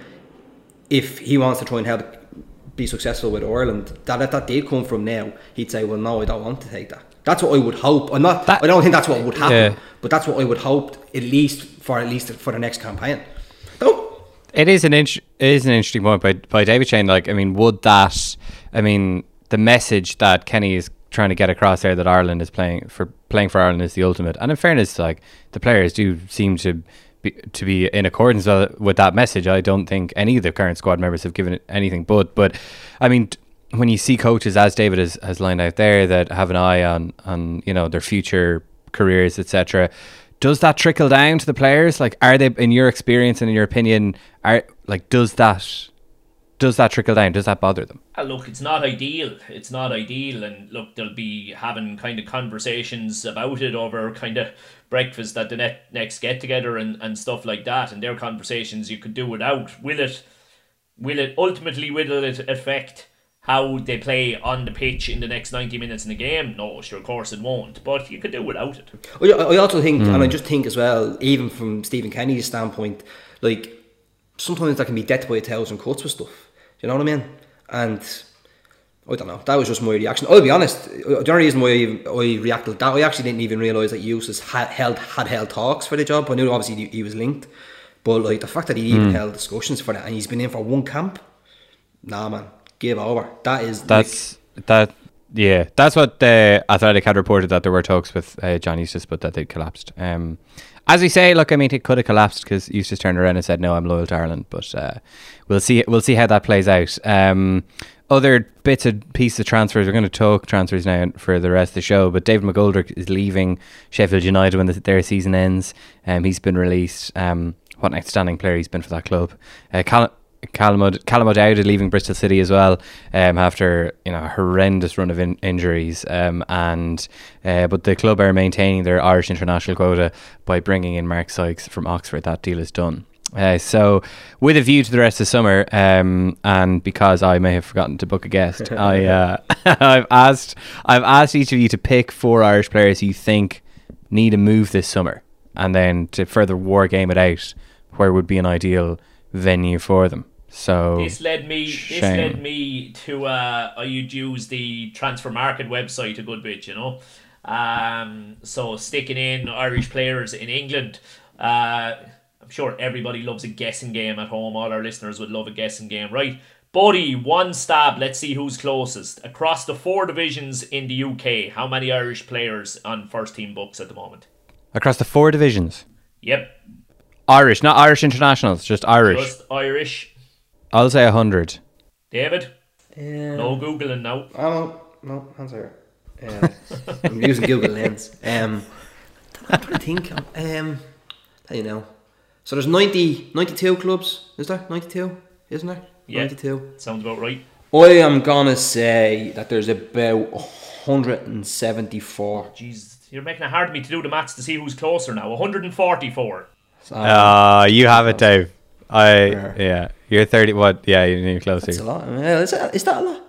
if he wants to try and help be successful with Ireland, that if that did come from now, he'd say, well, no, I don't want to take that. That's what I would hope. I'm not. That, I don't think that's what would happen, yeah. But that's what I would hope, at least for at least for the next campaign. Don't. It is an int- it is an interesting point by by David Shane. Like, I mean, would that? I mean, the message that Kenny is trying to get across there that Ireland is playing for playing for Ireland is the ultimate. And in fairness, like, the players do seem to be, to be in accordance with that message. I don't think any of the current squad members have given it anything but. But I mean, when you see coaches, as David has, has lined out there, that have an eye on on you know their future careers, et cetera, does that trickle down to the players? Like, are they, in your experience and in your opinion, are like does that does that trickle down? Does that bother them? Uh, look, it's not ideal. It's not ideal, and look, they'll be having kind of conversations about it over kind of breakfast at the net, next get together and, and stuff like that. And their conversations you could do without. Will it? Will it ultimately? Will it affect how they play on the pitch in the next ninety minutes in the game? No, sure, of course it won't. But you could do without it. I also think, mm. and I just think as well, even from Stephen Kenny's standpoint, like sometimes that can be death by a thousand cuts with stuff. You know what I mean? And I don't know. That was just my reaction. I'll be honest. The only reason why I, I reacted to that, I actually didn't even realise that Eustace had held had held talks for the job. I knew obviously he, he was linked, but like the fact that he even mm. held discussions for that, and he's been in for one camp. Nah, man, give over. That is that's like, that. Yeah, that's what the Athletic had reported, that there were talks with uh, John Eustace, but that they'd collapsed. Um, as we say, look, I mean, it could have collapsed because Eustace turned around and said, "No, I'm loyal to Ireland." But uh, we'll see. We'll see how that plays out. Um, other bits and pieces of transfers. We're going to talk transfers now for the rest of the show. But David McGoldrick is leaving Sheffield United when the, their season ends. Um, he's been released. Um, what an outstanding player he's been for that club. Uh, Callum, Callum O'Dowd leaving Bristol City as well, um, after you know a horrendous run of in- injuries. Um, and uh, but the club are maintaining their Irish international quota by bringing in Mark Sykes from Oxford. That deal is done. Uh, so, with a view to the rest of the summer, um, and because I may have forgotten to book a guest, I uh, I've asked I've asked each of you to pick four Irish players who you think need a move this summer, and then to further war game it out, where would be an ideal venue for them. So this led me. Shane. This led me to. Uh, I would use the Transfer Market website a good bit, you know. Um, so sticking in Irish players in England. Uh, I'm sure everybody loves a guessing game at home. All our listeners would love a guessing game, right? Buddy, one stab. Let's see who's closest across the four divisions in the U K. How many Irish players on first team books at the moment? Across the four divisions. Yep. Irish, not Irish internationals, just Irish. Just Irish. I'll say a hundred. David? Um, no Googling now. Oh, no, hands here. Uh, I'm using Google Lens. Um, I'm trying to think. Um, how you know? So there's ninety, ninety-two clubs, is there? ninety-two, isn't there? Yeah, ninety-two. Sounds about right. I am going to say that there's about one hundred seventy-four. Jeez, you're making it hard for me to do the maths to see who's closer now. one hundred forty-four. Ah, uh, you have it, Dave. I yeah. yeah, you're thirty. What? Yeah, you're closer. That's a lot. Is that, is that a lot?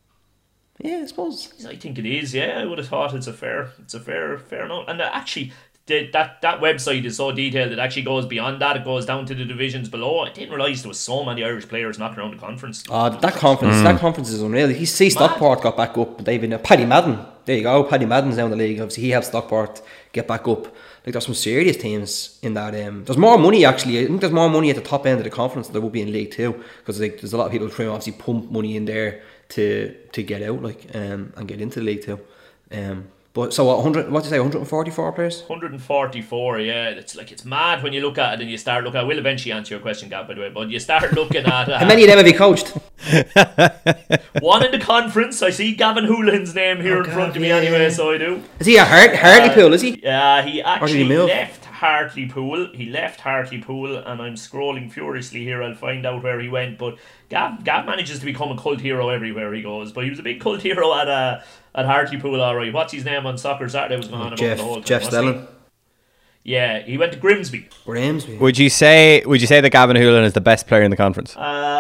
Yeah, I suppose. I think it is. Yeah, I would have thought it's a fair, it's a fair, fair amount. And actually, the, that that website is so detailed. It actually goes beyond that. It goes down to the divisions below. I didn't realise there was so many Irish players knocking around the conference. Oh, that conference, mm. that conference is unreal. You see, Stockport got back up. They've been uh, Paddy Madden. There you go. Paddy Madden's down the league. Obviously, he helped Stockport get back up. Like, there's some serious teams in that. Um, there's more money, actually. I think there's more money at the top end of the conference than there will be in League Two, because like, there's a lot of people trying to obviously pump money in there to to get out, like, um, and get into League Two. Um, but so what? one hundred? What do you say? one hundred forty-four players? one hundred forty-four. Yeah, it's like it's mad when you look at it and you start looking. I will eventually answer your question, Gab, by the way. But you start looking at uh, how many of them have you coached? One in the conference. I see Gavin Houlihan's name here oh, in God, front of me, yeah. Anyway, so I do. Is he a Hart- Hartlepool? Uh, is he? Yeah, he actually he left Hartlepool. He left Hartlepool, and I'm scrolling furiously here. I'll find out where he went. But Gav, Gav manages to become a cult hero everywhere he goes. But he was a big cult hero at uh, at Hartlepool, all right. What's his name on Soccer Saturday? Was going on Jeff, about the whole time. Jeff Stelling. Yeah, he went to Grimsby. Grimsby. Would you say? Would you say that Gavin Houlihan is the best player in the conference? Uh,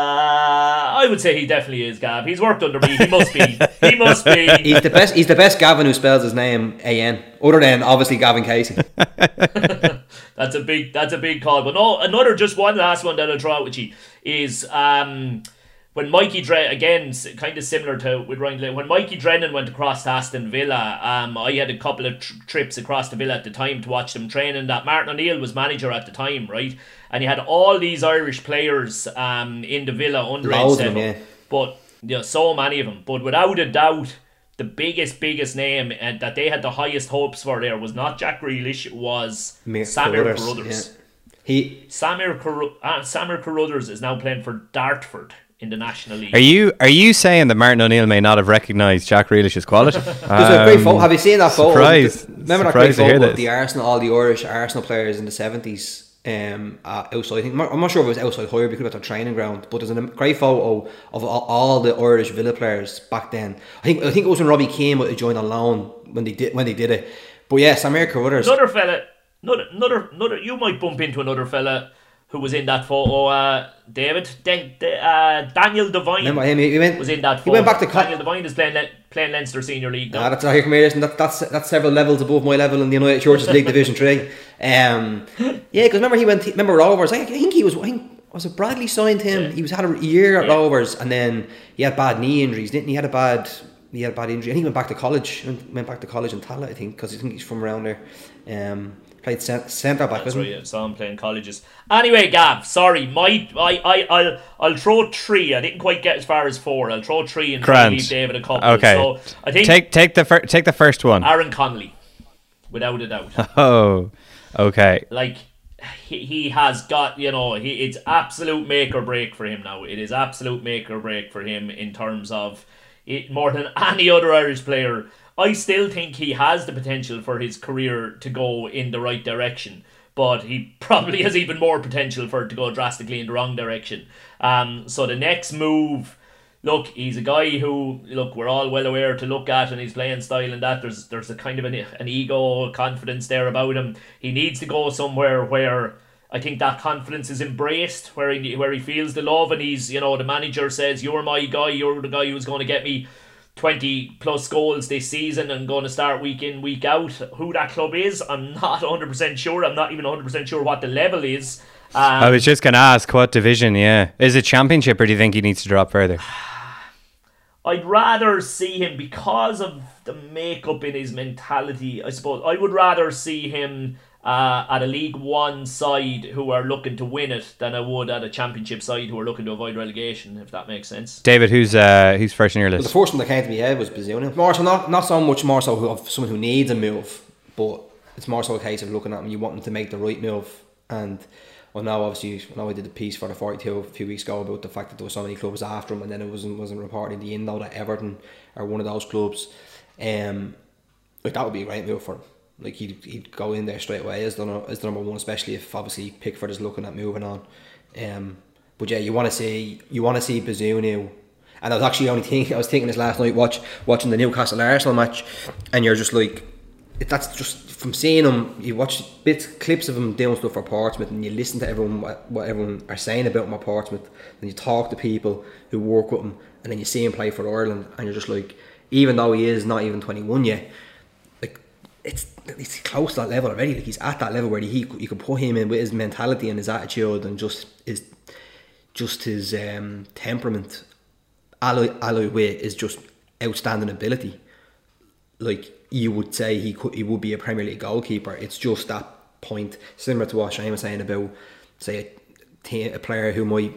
I would say he definitely is, Gav. He's worked under me. He must be. He must be. He's the best. He's the best Gavin who spells his name A N. Other than obviously Gavin Casey. That's a big. That's a big call. But no, another just one last one that I'll draw out with you is um. When Mikey Drennan, again, kind of similar to with Ryan, when Mikey Drennan went across to Aston Villa, um, I had a couple of tr- trips across to Villa at the time to watch them training. That Martin O'Neill was manager at the time, right? And he had all these Irish players um, in the Villa underage setup, yeah. But you know, so many of them. But without a doubt, the biggest, biggest name uh, that they had the highest hopes for there was not Jack Grealish, it was Mir- Samir Carruthers. He Samir Car- uh, Samir Carruthers is now playing for Dartford in the National League. Are you are you saying that Martin O'Neill may not have recognised Jack Grealish's quality? There's a great photo. Have you seen that photo? Surprise. Remember that great photo of the Arsenal, all the Irish Arsenal players in the seventies um, uh, outside? I think, I'm not sure if it was outside Hoyer because it was their training ground, but there's a great photo of all, all the Irish Villa players back then. I think I think it was when Robbie Keane would have joined on loan when they did when they did it. But yeah, Samir Carruthers. Another fella, another, another, another. You might bump into another fella who was in that photo, uh, David. De- De- uh, Daniel Devine Remember him? He went, was in that photo. He went back to co- Daniel Devine is playing, Le- playing Leinster Senior League now. Nah, that's not here, come here, listen, that, that's, that's several levels above my level in the United Churches League Division three. Um, yeah, because remember he went, remember Rovers, I think he was, I think, was it Bradley signed him? Yeah. He was had a year at yeah. Rovers, and then he had bad knee injuries, didn't he? He had a bad, he had a bad injury. I think he went back to college, went back to college in Tallaght, I think, because I think he's from around there. Um, Played centre back, That's wasn't right, he? I saw him playing colleges. Anyway, Gav, sorry, my I, I, I'll I'll throw three. I didn't quite get as far as four. I'll throw three and try to leave David a couple. Okay. So I think take take the fir- take the first one. Aaron Connolly, without a doubt. Oh, okay. Like he, he has got, you know, he it's absolute make or break for him now. It is absolute make or break for him in terms of it more than any other Irish player. I still think he has the potential for his career to go in the right direction, but he probably has even more potential for it to go drastically in the wrong direction. Um, so the next move, look, he's a guy who, look, we're all well aware to look at, and his playing style and that, there's there's a kind of an, an ego, confidence there about him. He needs to go somewhere where I think that confidence is embraced, where he where he feels the love, and he's, you know, the manager says, you're my guy, you're the guy who's going to get me twenty plus goals this season and going to start week in, week out. Who that club is, I'm not one hundred percent sure. I'm not even one hundred percent sure what the level is. Um, I was just going to ask what division, yeah. Is it Championship, or do you think he needs to drop further? I'd rather see him, because of the makeup in his mentality, I suppose, I would rather see him uh, at a League One side who are looking to win it than I would at a Championship side who are looking to avoid relegation, if that makes sense. David, who's uh, who's first in your list? Well, the first one that came to my head was Bazunu. More so, not, not so much more so of someone who needs a move, but it's more so a case of looking at him, you want him to make the right move. And well, now obviously, I know I did a piece for the forty-two a few weeks ago about the fact that there were so many clubs after him, and then it wasn't wasn't reported in the end though that Everton are one of those clubs. Um, like that would be a great move for him. Like he'd he'd go in there straight away as the as the number one, especially if obviously Pickford is looking at moving on. Um, but yeah, you want to see you want to see Bazunu. And I was actually only thinking I was thinking this last night, watch watching the Newcastle Arsenal match, and you're just like, that's just from seeing him. You watch bits clips of him doing stuff for Portsmouth, and you listen to everyone what, what everyone are saying about him at Portsmouth, and you talk to people who work with him, and then you see him play for Ireland, and you're just like, even though he is not even twenty-one yet, like it's it's close to that level already. Like he's at that level where he you could put him in with his mentality and his attitude and just his just his um, temperament, alloy alloyed with is just outstanding ability. Like you would say he could he would be a Premier League goalkeeper. It's just that point, similar to what Shane was saying about, say, a, team, a player who might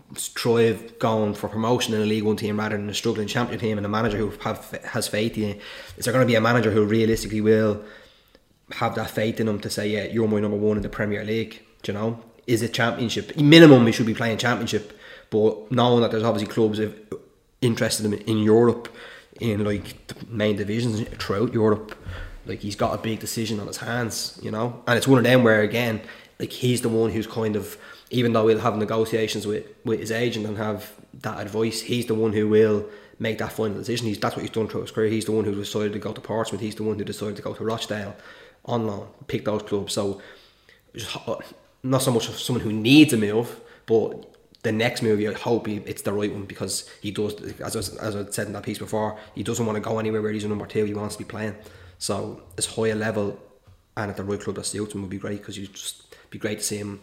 strive going for promotion in a League One team rather than a struggling Champion team, and a manager who have, has faith in it. Is there going to be a manager who realistically will have that faith in him to say, yeah, you're my number one in the Premier League? Do you know? Is it Championship? Minimum, he should be playing Championship, but knowing that there's obviously clubs interested in, in Europe, in like the main divisions throughout Europe, like he's got a big decision on his hands, you know. And it's one of them where, again, like he's the one who's kind of, even though he'll have negotiations with, with his agent and have that advice, he's the one who will make that final decision. He's that's what he's done throughout his career. He's the one who decided to go to Portsmouth. He's the one who decided to go to Rochdale on loan, pick those clubs. So just, not so much of someone who needs a move, but the next move, I hope he, it's the right one, because he does, as I, as I said in that piece before, he doesn't want to go anywhere where he's a number two. He wants to be playing. So as high a level and at the right club that suits him would be great, because you just be great to see him.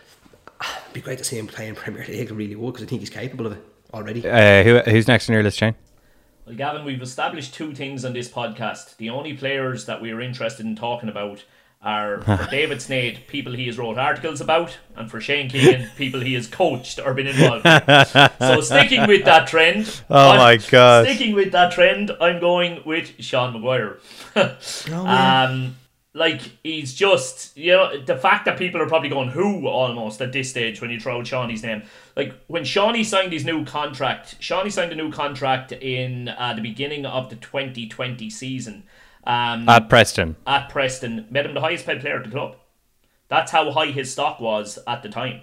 Be great to see him playing Premier League. It really would, because I think he's capable of it already. Uh, who who's next on your list, Shane? Well, Gavin, we've established two things on this podcast. The only players that we are interested in talking about are, for David Snade, people he has wrote articles about, and for Shane Keegan, people he has coached or been involved in. So sticking with that trend, oh I'm, my god, sticking with that trend, I'm going with Sean Maguire. oh, um, like, he's just, you know, the fact that people are probably going, who, almost, at this stage, when you throw out Shawnee's name. Like, when Shawnee signed his new contract, Shawnee signed a new contract in uh, the beginning of the twenty twenty season. Um, At Preston. At Preston. Made him the highest paid player at the club. That's how high his stock was at the time.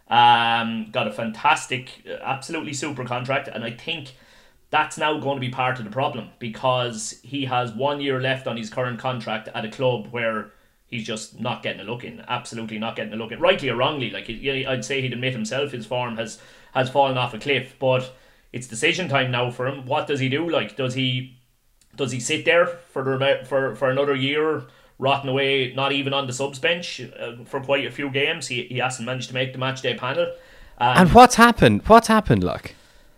Um, got a fantastic, absolutely super contract, and I think that's now going to be part of the problem, because he has one year left on his current contract at a club where he's just not getting a look in. Absolutely not getting a look in. Rightly or wrongly, like, I'd say he'd admit himself his form has, has fallen off a cliff, but it's decision time now for him. What does he do? Like, does he does he sit there for the, for for another year, rotting away, not even on the subs bench uh, for quite a few games? He he hasn't managed to make the match day panel. Um, And what's happened? What's happened, like?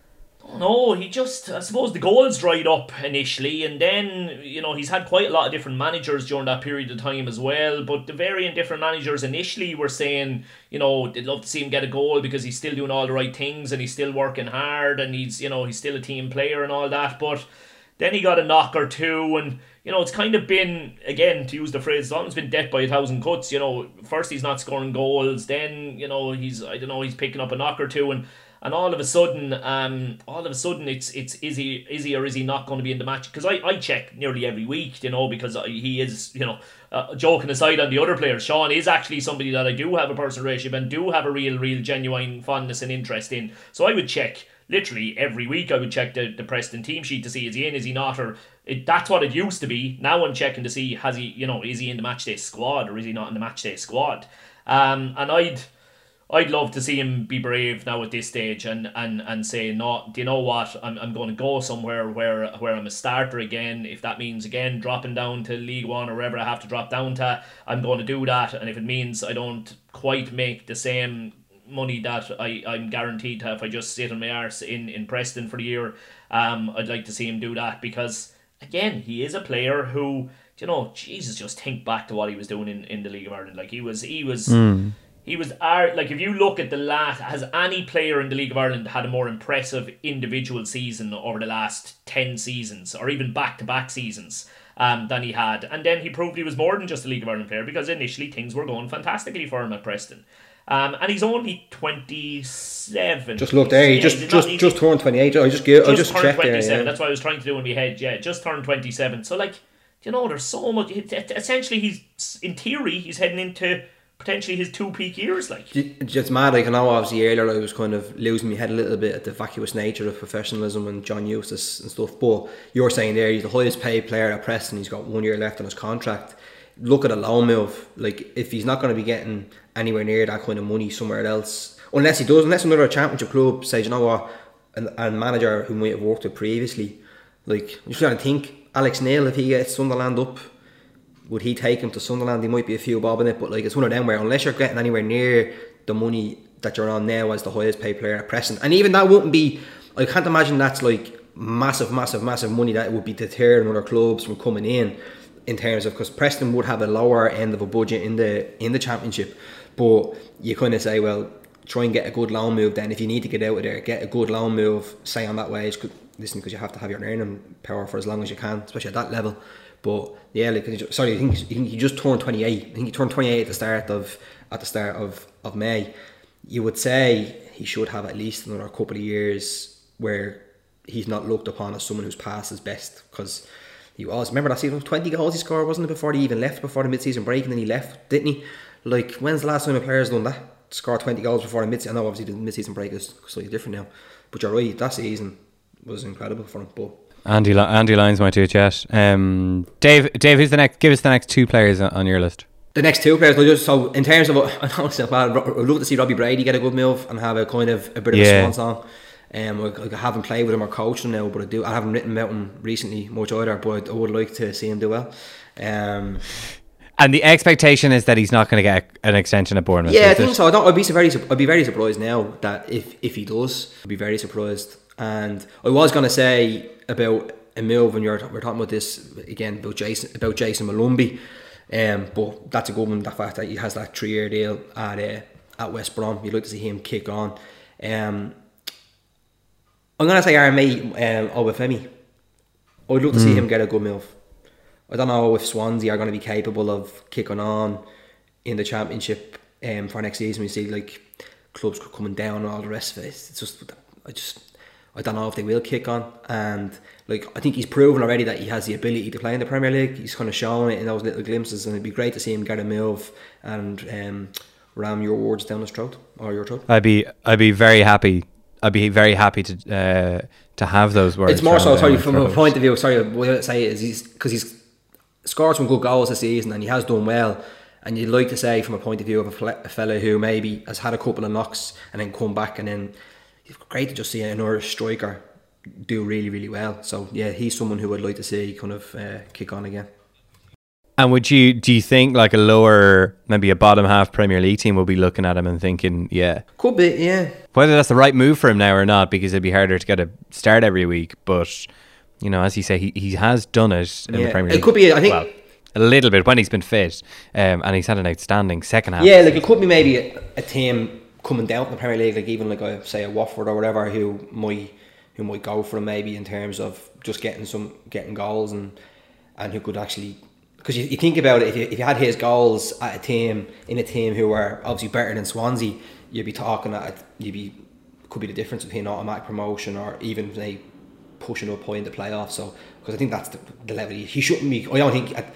No, he just, I suppose the goals dried up initially, and then, you know, he's had quite a lot of different managers during that period of time as well, but the varying different managers initially were saying, you know, they'd love to see him get a goal because he's still doing all the right things and he's still working hard and he's, you know, he's still a team player and all that, but then he got a knock or two, and, you know, it's kind of been, again, to use the phrase, it's almost been death by a thousand cuts. You know, first he's not scoring goals, then, you know, he's, I don't know, he's picking up a knock or two, and And all of a sudden, um, all of a sudden, it's it's is he is he or is he not going to be in the match? Because I, I check nearly every week, you know, because he is, you know, uh, joking aside on the other players, Sean is actually somebody that I do have a personal relationship and do have a real, real, genuine fondness and interest in. So I would check literally every week. I would check the, the Preston team sheet to see is he in, is he not, or it, that's what it used to be. Now I'm checking to see has he, you know, is he in the matchday squad or is he not in the matchday squad? Um, and I'd. I'd love to see him be brave now at this stage and, and, and say, no, do you know what, I'm I'm going to go somewhere where where I'm a starter again. If that means, again, dropping down to League One or wherever I have to drop down to, I'm going to do that. And if it means I don't quite make the same money that I, I'm guaranteed to have if I just sit on my arse in, in Preston for the year, um, I'd like to see him do that, because, again, he is a player who, you know, Jesus, just think back to what he was doing in, in the League of Ireland. Like, he was... He was mm. He was, like, if you look at the last, has any player in the League of Ireland had a more impressive individual season over the last ten seasons, or even back-to-back seasons, um, than he had? And then he proved he was more than just a League of Ireland player, because initially things were going fantastically for him at Preston. Um, and he's only twenty-seven. Just look there, he yeah, just not, just just turned twenty-eight. I just give, just I just turned checked twenty-seven. there. Yeah. That's what I was trying to do in my head. Yeah, just turned twenty-seven. So, like, you know, there's so much. Essentially, he's, in theory, he's heading into potentially his two peak years, like. It's just mad. Like, I know obviously earlier I was kind of losing my head a little bit at the vacuous nature of professionalism and John Eustace and stuff, but you're saying there he's the highest paid player at Preston, he's got one year left on his contract. Look at a loan move. Like, if he's not going to be getting anywhere near that kind of money somewhere else, unless he does, unless another championship club says, you know what, and a manager who might have worked with previously, like, you're just trying to think, Alex Neil, if he gets Sunderland up, would he take him to Sunderland? He might be a few bob in it, but like, it's one of them where unless you're getting anywhere near the money that you're on now as the highest paid player at Preston, and even that wouldn't be, I can't imagine that's like massive, massive, massive money that would be deterring other clubs from coming in, in terms of, because Preston would have a lower end of a budget in the in the championship, but you kind of say, well, try and get a good loan move then. If you need to get out of there, get a good loan move, say on that wage, listen, because you have to have your earning power for as long as you can, especially at that level. But yeah, like, sorry, I think he just turned twenty-eight. I think he turned twenty-eight at the start of at the start of, of May. You would say he should have at least another couple of years where he's not looked upon as someone who's past his best, because he was. Remember that season, twenty goals he scored, wasn't it, before he even left, before the mid-season break, and then he left, didn't he? Like, when's the last time a player's done that? Scored twenty goals before the mid-season? I know obviously the mid-season break is slightly different now, but you're right, that season was incredible for him. But Andy Andy Lyons might do it yet. Um, Dave, Dave, who's the next? Give us the next two players on your list. The next two players, just so in terms of, I know it's not bad. I'd love to see Robbie Brady get a good move and have a kind of a bit of yeah. a swan song. Um, I, I haven't played with him or coached him now, but I do. I haven't written about him recently much either, but I would like to see him do well. Um, and the expectation is that he's not going to get an extension at Bournemouth. Yeah, I think it? so. I don't. I'd be very. I'd be very surprised now that if if he does, I'd be very surprised. And I was going to say about a move when you're we're talking about this again about Jason about Jason Malumbi, um, but that's a good one. The fact that he has that three year deal at uh, at West Brom, you'd like to see him kick on. Um, I'm gonna say Armé um, Obafemi. I'd love to mm. see him get a good move. I don't know if Swansea are going to be capable of kicking on in the Championship um, for next season. We see like clubs coming down and all the rest of it. It's just, I just, I don't know if they will kick on. And like, I think he's proven already that he has the ability to play in the Premier League. He's kind of shown it in those little glimpses, and it'd be great to see him get a move and um, ram your words down his throat or your throat. I'd be, I'd be very happy. I'd be very happy to uh, to have those words. It's more so, sorry, from a point of view. Sorry, what I say is he's because he's scored some good goals this season and he has done well. And you'd like to say, from a point of view of a, fle- a fella who maybe has had a couple of knocks and then come back, and then it's great to just see another striker do really, really well. So yeah, he's someone who I'd like to see kind of uh, kick on again. And would you, do you think like a lower, maybe a bottom half Premier League team will be looking at him and thinking, yeah, could be, yeah, whether that's the right move for him now or not, because it'd be harder to get a start every week. But you know, as you say, he, he has done it in yeah. the Premier League. It could be, I think. Well, a little bit when he's been fit, um, and he's had an outstanding second half. Yeah, like it could be maybe a, a team coming down from the Premier League, like even like a, say a Watford or whatever, who might who might go for him maybe in terms of just getting some getting goals and and who could actually, because you, you think about it, if you, if you had his goals at a team in a team who were obviously better than Swansea, you'd be talking at you'd be could be the difference between automatic promotion or even say pushing up high in the playoffs. So because I think that's the, the level he, he shouldn't be. I don't think. At,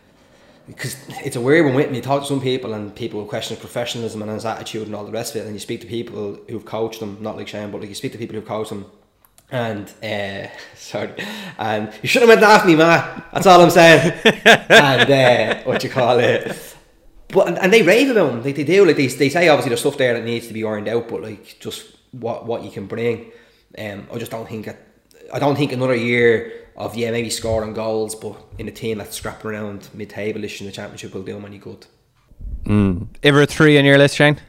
Because it's a weird one with me. You talk to some people and people will question his professionalism and his attitude and all the rest of it, and you speak to people who've coached him, not like Shane, but like you speak to people who've coached him, and uh, sorry, and you shouldn't have went after me, man. That's all I'm saying. And uh, what you call it, but and, and they rave about him. Like they do. Like they they say obviously there's stuff there that needs to be ironed out, but like just what what you can bring. Um, I just don't think that. I don't think another year of yeah maybe scoring goals, but in a team that's scrapping around mid-table-ish in the Championship will do him any good. Mm. Ever a three on your list, Shane?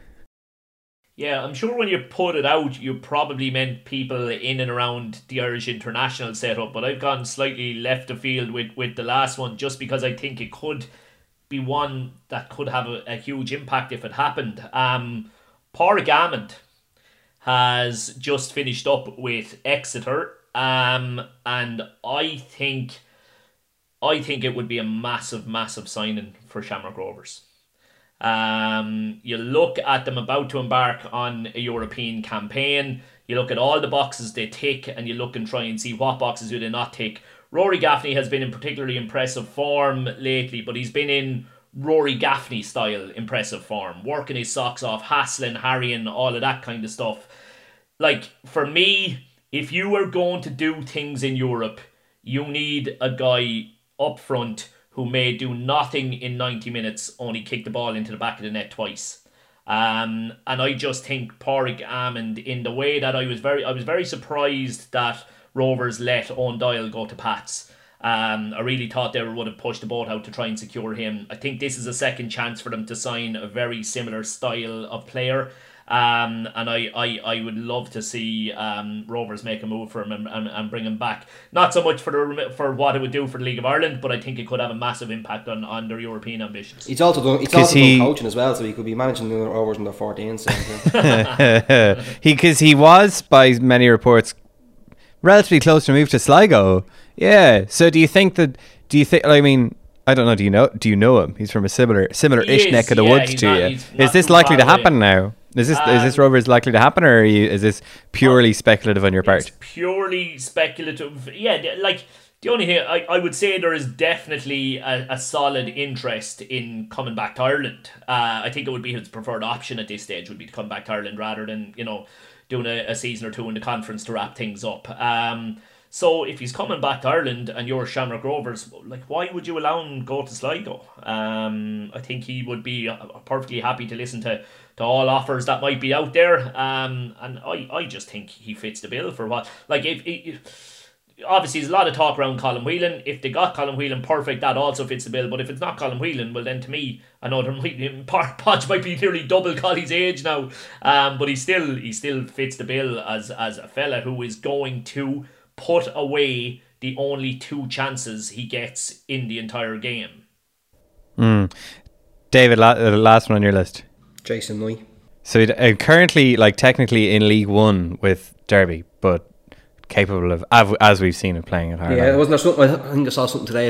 Yeah, I'm sure when you put it out, you probably meant people in and around the Irish international setup, but I've gone slightly left of field with, with the last one, just because I think it could be one that could have a, a huge impact if it happened. Um, Pádraig Amond has just finished up with Exeter. Um, and I think I think it would be a massive, massive signing for Shamrock Rovers. Um, you look at them about to embark on a European campaign, you look at all the boxes they tick, and you look and try and see what boxes do they not tick. Rory Gaffney has been in particularly impressive form lately, but he's been in Rory Gaffney style impressive form, working his socks off, hassling, harrying, all of that kind of stuff. Like, for me, if you are going to do things in Europe, you need a guy up front who may do nothing in ninety minutes, only kick the ball into the back of the net twice. Um, and I just think Pádraig Amond, in the way that I was very, I was very surprised that Rovers let Owen Doyle go to Pats. Um, I really thought they would have pushed the boat out to try and secure him. I think this is a second chance for them to sign a very similar style of player. Um, and I, I, I would love to see um, Rovers make a move for him and, and, and bring him back. Not so much for the for what it would do for the League of Ireland, but I think it could have a massive impact on, on their European ambitions. He's also done, he's also he, done coaching as well, so he could be managing the Rovers in their fourteens. he because he was, by many reports, relatively close to move to Sligo. Yeah. So do you think that? Do you think? I mean, I don't know. Do you know? Do you know him? He's from a similar similar-ish is, neck of the yeah, woods to not, you. Is this likely to happen away. now? Is this um, is this Rovers likely to happen, or are you, is this purely speculative on your part? It's purely speculative. Yeah, like the only thing I, I would say, there is definitely a, a solid interest in coming back to Ireland. Uh, I think it would be his preferred option at this stage would be to come back to Ireland rather than, you know, doing a, a season or two in the conference to wrap things up. Um, so if he's coming back to Ireland and you're Shamrock Rovers, like, why would you allow him to go to Sligo? Um, I think he would be perfectly happy to listen to, to all offers that might be out there. Um, and I, I just think he fits the bill for what, like, if, if obviously there's a lot of talk around Colin Whelan. If they got Colin Whelan, perfect, that also fits the bill. But if it's not Colin Whelan, well then to me, I know there might, Podge might be nearly double Colley's age now, um, but he still he still fits the bill as as a fella who is going to put away the only two chances he gets in the entire game. Mm. David, la- uh, last one on your list. Jason Nui. So uh, currently, like technically in League One with Derby, but capable of, as we've seen, of playing at higher Yeah, level. wasn't there something? I think I saw something today about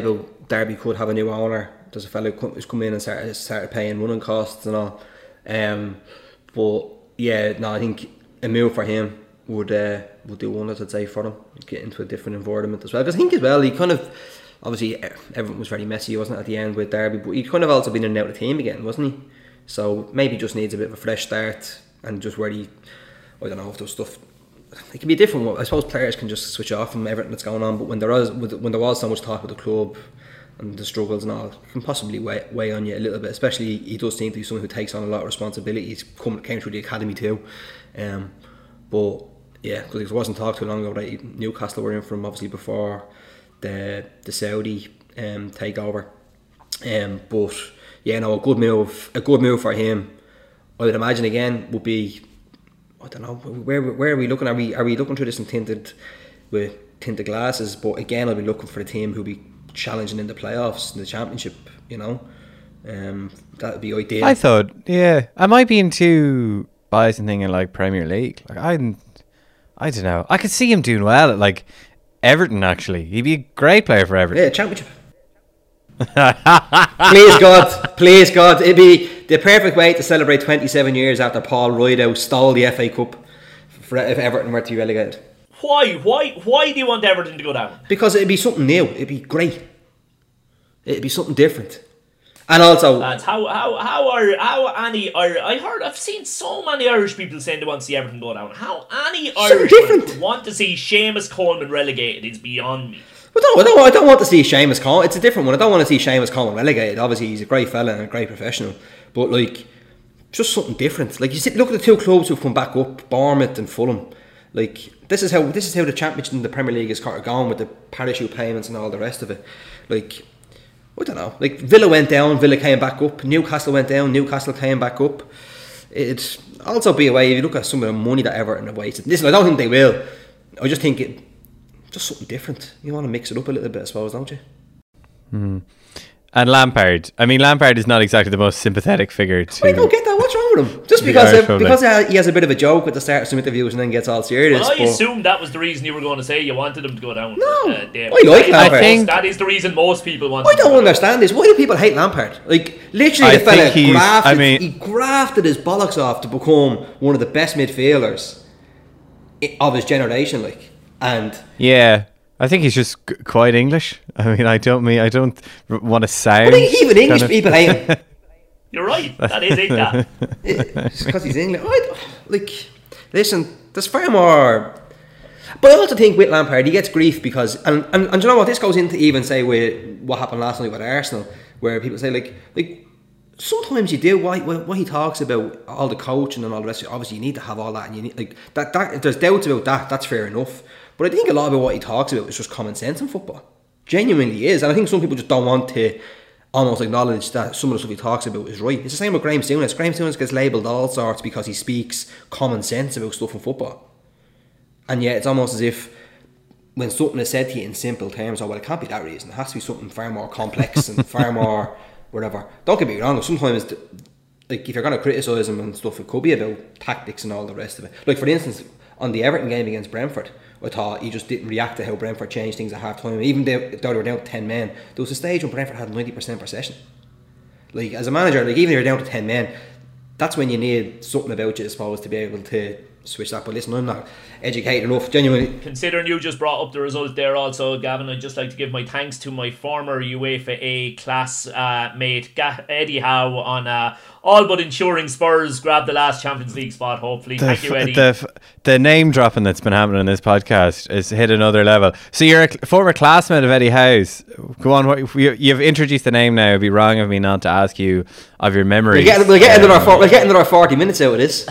Derby could have a new owner. There's a fellow who's come in and started, started paying running costs and all. Um, but yeah, no, I think a move for him would uh, would do wonders, I'd say, for him. Get into a different environment as well. Because I think as well, he kind of, obviously everything was very messy, wasn't it, at the end with Derby, but he kind of also been in and out of the team again, wasn't he? So maybe just needs a bit of a fresh start, and just where he, I don't know if there's stuff, it can be different. I suppose players can just switch off from everything that's going on, but when there was when there was so much talk with the club and the struggles and all, it can possibly weigh, weigh on you a little bit. Especially he does seem to be someone who takes on a lot of responsibilities. Come came through the academy too, um, but yeah, because it wasn't talked too long ago that Newcastle were in from obviously before the the Saudi um, takeover. Um, but yeah, no, a good move, a good move for him. I would imagine again would be, I don't know, where where are we looking? Are we are we looking through this in tinted with tinted glasses? But again, I'll be looking for a team who'll be challenging in the playoffs, in the championship. You know, um, that would be ideal. I thought, yeah, I might be into biasing thinking like Premier League. Like I, I don't know. I could see him doing well at like Everton. Actually, he'd be a great player for Everton. Yeah, championship. Please God, please God, it'd be the perfect way to celebrate twenty-seven years after Paul Rideout stole the F A Cup for if Everton were to be relegated. Why? Why? Why do you want Everton to go down? Because it'd be something new. It'd be great. It'd be something different. And also, lads, how how how are how any Irish? I heard I've seen so many Irish people saying they want to see Everton go down. How any Irish would want to see Seamus Coleman relegated is beyond me. But no, I don't. I don't want to see Seamus Coleman. It's a different one. I don't want to see Seamus Coleman relegated. Obviously, he's a great fella and a great professional. But like, just something different. Like you see, look at the two clubs who've come back up, Bournemouth and Fulham. Like this is how this is how the Championship and the Premier League is kind of going with the parachute payments and all the rest of it. Like, I don't know. Like Villa went down, Villa came back up. Newcastle went down, Newcastle came back up. It'd also be a way if you look at some of the money that Everton have wasted. Listen, I don't think they will. I just think it. Just something different. You want to mix it up a little bit, I suppose, don't you? Mm. And Lampard. I mean, Lampard is not exactly the most sympathetic figure to... I don't get that. What's wrong with him? Just because uh, because he has a bit of a joke at the start of some interviews and then gets all serious. Well, I assumed that was the reason you were going to say you wanted him to go down. No, uh, Dave. I like Lampard. I think that is the reason most people want I him to don't go understand down. this. Why do people hate Lampard? Like, literally, I the fella think grafted, I mean, he grafted his bollocks off to become one of the best midfielders of his generation, like. And... yeah. I think he's just g- quite English. I mean, I don't mean I don't r- want to sound. But even English of, people hate him. You're right. That is it. That. It's because he's English. I, like, listen, there's far more. But I also think with Lampard, he gets grief because, and and, and you know what? This goes into even say with what happened last night with Arsenal, where people say like like. Sometimes you do what, what he talks about, all the coaching and all the rest. Obviously, you need to have all that, and you need like that. That if there's doubts about that, that's fair enough. But I think a lot about what he talks about is just common sense in football. Genuinely is, and I think some people just don't want to almost acknowledge that some of the stuff he talks about is right. It's the same with Graham Souness. Graham Souness gets labelled all sorts because he speaks common sense about stuff in football, and yet it's almost as if when something is said to you in simple terms, oh well, it can't be that reason. It has to be something far more complex and far more. Whatever. Don't get me wrong. Sometimes, the, like if you're going to criticise him and stuff, it could be about tactics and all the rest of it. Like for instance, on the Everton game against Brentford, I thought he just didn't react to how Brentford changed things at half time. Even though they were down to ten men, there was a stage when Brentford had ninety percent possession. Like as a manager, like even if you're down to ten men, that's when you need something about you, I suppose, to be able to switch that. But listen, I'm not educated enough, genuinely. Considering you just brought up the result there also, Gavin, I'd just like to give my thanks to my former UEFA A class uh, mate, Ga- Eddie Howe, on uh, all but ensuring Spurs grab the last Champions League spot, hopefully. The Thank you, Eddie. F- the, the name dropping that's been happening in this podcast has hit another level. So you're a former classmate of Eddie Howe's. Go on, what, you, you've introduced the name now. It'd be wrong of me not to ask you of your memories. We'll get, we'll get, um, another, four, we'll get another forty minutes out of this.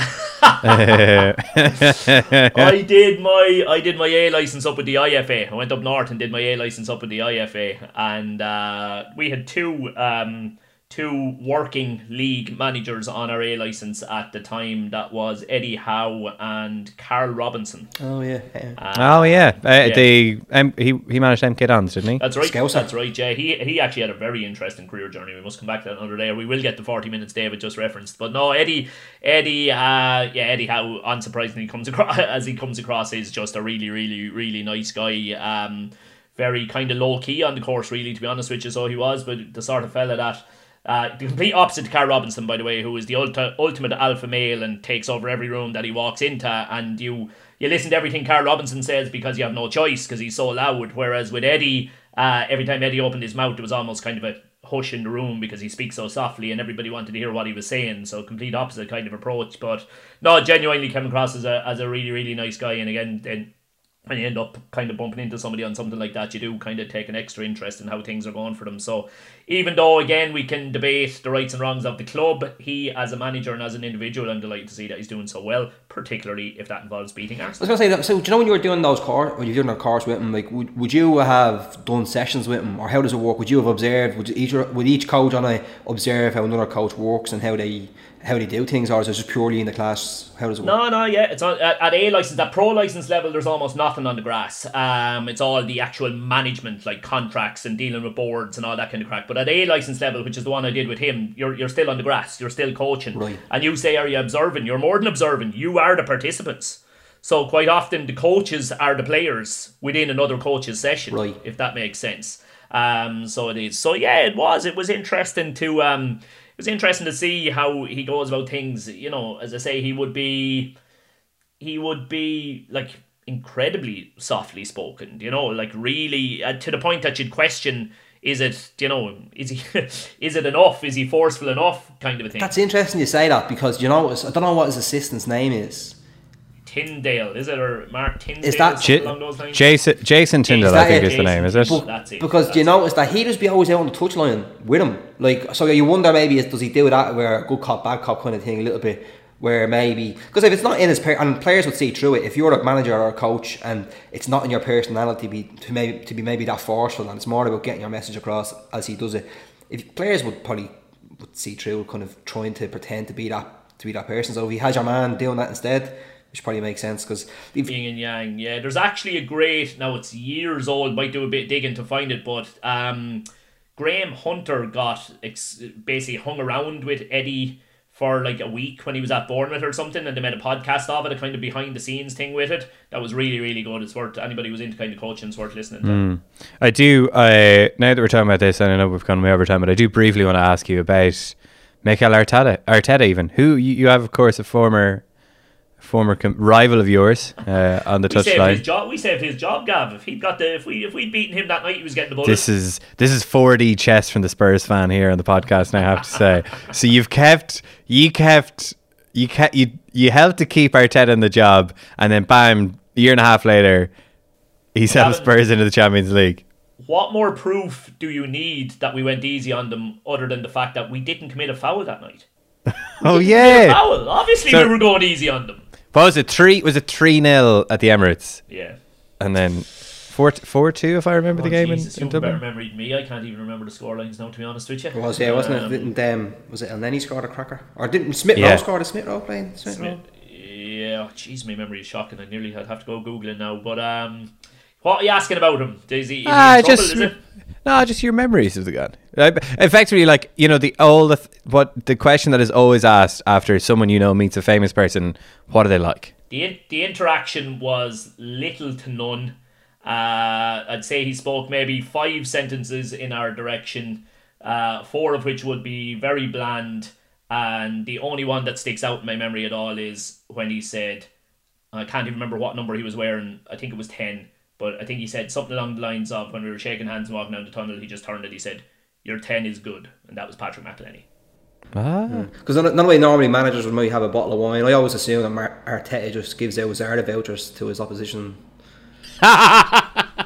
I did my I did my A licence up with the I F A. I went up north and did my A licence up with the I F A, and uh, we had two um, two working league managers on our A licence at the time. That was Eddie Howe and Carl Robinson. Oh yeah, yeah. Uh, oh yeah, uh, yeah. They um, he he managed M K Dons, didn't he? That's right. Scouser. That's right. Yeah, he he actually had a very interesting career journey. We must come back to that another day. Or we will get the forty minutes David just referenced. But no, Eddie, Eddie, uh, yeah, Eddie Howe, unsurprisingly comes across as he comes across is just a really, really, really nice guy. Um, very kind of low key on the course, really, to be honest with you. So he was, but the sort of fella that. Uh, the complete opposite to Carl Robinson, by the way, who is the ulti- ultimate alpha male and takes over every room that he walks into, and you you listen to everything Carl Robinson says because you have no choice because he's so loud. Whereas with Eddie, uh, every time Eddie opened his mouth, it was almost kind of a hush in the room because he speaks so softly and everybody wanted to hear what he was saying. So complete opposite kind of approach. But no, genuinely came across as a as a really really nice guy. And again, then when you end up kind of bumping into somebody on something like that, you do kind of take an extra interest in how things are going for them. So even though, again, we can debate the rights and wrongs of the club, he, as a manager and as an individual, I'm delighted to see that he's doing so well, particularly if that involves beating Arsenal. I was going to say, so do you know when you were doing those course, when you were doing that course with him, like, would, would you have done sessions with him, or how does it work? Would you have observed, would each, would each coach on a observe how another coach works and how they how they do things, or is it just purely in the class? How does it work? No, no, yeah, it's on, at, at A license, at pro license level, there's almost nothing on the grass. Um, it's all the actual management, like contracts and dealing with boards and all that kind of crack. But at A license level, which is the one I did with him, you're you're still on the grass, you're still coaching, right. And you say, are you observing? You're more than observing. You are the participants. So quite often the coaches are the players within another coach's session, right. If that makes sense. Um, so it is. So yeah, it was. It was interesting to um. It was interesting to see how he goes about things. You know, as I say, he would be, he would be like incredibly softly spoken. You know, like really uh, to the point that you'd question: is it, you know, is he, is it enough? Is he forceful enough? Kind of a thing. That's interesting you say that because you know, I don't know what his assistant's name is. Tyndale, is it, or Mark Tyndale? Is that J- along those lines? Jason Jason Tyndale? I think it? is the name. Is it? But, That's it. Because That's do you it. notice that he just be always out on the touchline with him, like so you wonder maybe is, does he do that where good cop bad cop kind of thing a little bit, where maybe because if it's not in his per- and players would see through it if you're a manager or a coach and it's not in your personality to be to maybe to be maybe that forceful and it's more about getting your message across as he does it. If players would probably would see through kind of trying to pretend to be that to be that person. So if he has your man doing that instead, which probably makes sense because yin and yang, yeah. There's actually a great, now it's years old, might do a bit digging to find it, but um, Graham Hunter got ex- basically hung around with Eddie for like a week when he was at Bournemouth or something, and they made a podcast of it, a kind of behind the scenes thing with it. That was really, really good. It's worth, anybody who's into kind of coaching, it's worth listening to. Mm. I do, I, now that we're talking about this, and I know we've gone way over time, but I do briefly want to ask you about Mikel Arteta, Arteta even, who you, you have, of course, a former former com- rival of yours uh, on the we saved touchline. His job, we saved his job, Gav. If he'd got the, if we if we'd beaten him that night, he was getting the bullet. This is this is four D chess from the Spurs fan here on the podcast. Now I have to say, so you've kept you kept you kept you you helped to keep Arteta in the job, and then bam, a year and a half later, he sent Spurs into the Champions League. What more proof do you need that we went easy on them, other than the fact that we didn't commit a foul that night? Oh yeah, foul. Obviously, so, we were going easy on them. What was it? Three was it three nil at the Emirates? Yeah, and then four four two if I remember oh, the game Jesus, in, in you Dublin. better remember than me. I can't even remember the scorelines now, to be honest with you. It was yeah, wasn't um, it? Didn't um, was it El Neni scored a cracker, or didn't Smith yeah. Rowe score? The Smith Rowe playing Smith, Smith Rowe? Yeah, jeez, my memory is shocking. I nearly had have to go googling now. But um, what are you asking about him? Is he, is ah, he in trouble, just is it? No, just your memories of the guy. Effectively, like, you know, the all the th- what the question that is always asked after someone you know meets a famous person: what are they like? The in- the interaction was little to none. Uh, I'd say he spoke maybe five sentences in our direction, uh, four of which would be very bland, and the only one that sticks out in my memory at all is when he said, I can't even remember what number he was wearing. I think it was ten. But I think he said something along the lines of, when we were shaking hands and walking down the tunnel, he just turned and he said, your ten is good. And that was Patrick McElhenney. Ah. Because mm. none of way normally managers would maybe have a bottle of wine. I always assume that Mar- Arteta just gives out his Arda vouchers to his opposition. I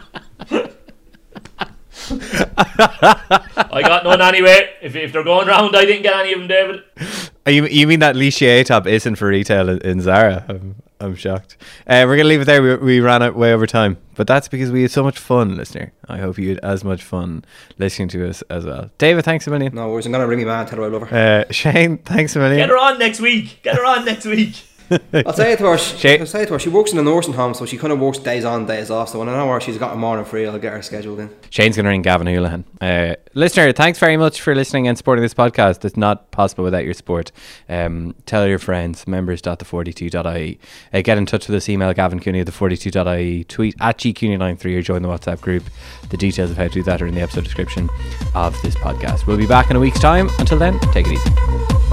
got none anyway. If if they're going round, I didn't get any of them, David. You, you mean that Lichier top isn't for retail in, in Zara? I'm, I'm shocked. Uh, we're going to leave it there. We, we ran out way over time. But that's because we had so much fun, listener. I hope you had as much fun listening to us as well. David, thanks a million. No worries. I'm going to ring my man, tell her I love her. Uh, Shane, thanks a million. Get her on next week. Get her on next week. I'll say it to her. She- I'll say it to her. She works in a nursing home, so she kind of works days on, days off. So when I know her, she's got a morning free, I'll get her scheduled in. Shane's going to ring Gavin Houlihan. Uh, listener, thanks very much for listening and supporting this podcast. It's not possible without your support. Um, tell your friends, members dot the forty-two dot I E. Uh, get in touch with us, email Gavin Cooney at the forty-two dot I E, tweet at G Cooney ninety-three or join the WhatsApp group. The details of how to do that are in the episode description of this podcast. We'll be back in a week's time. Until then, take it easy.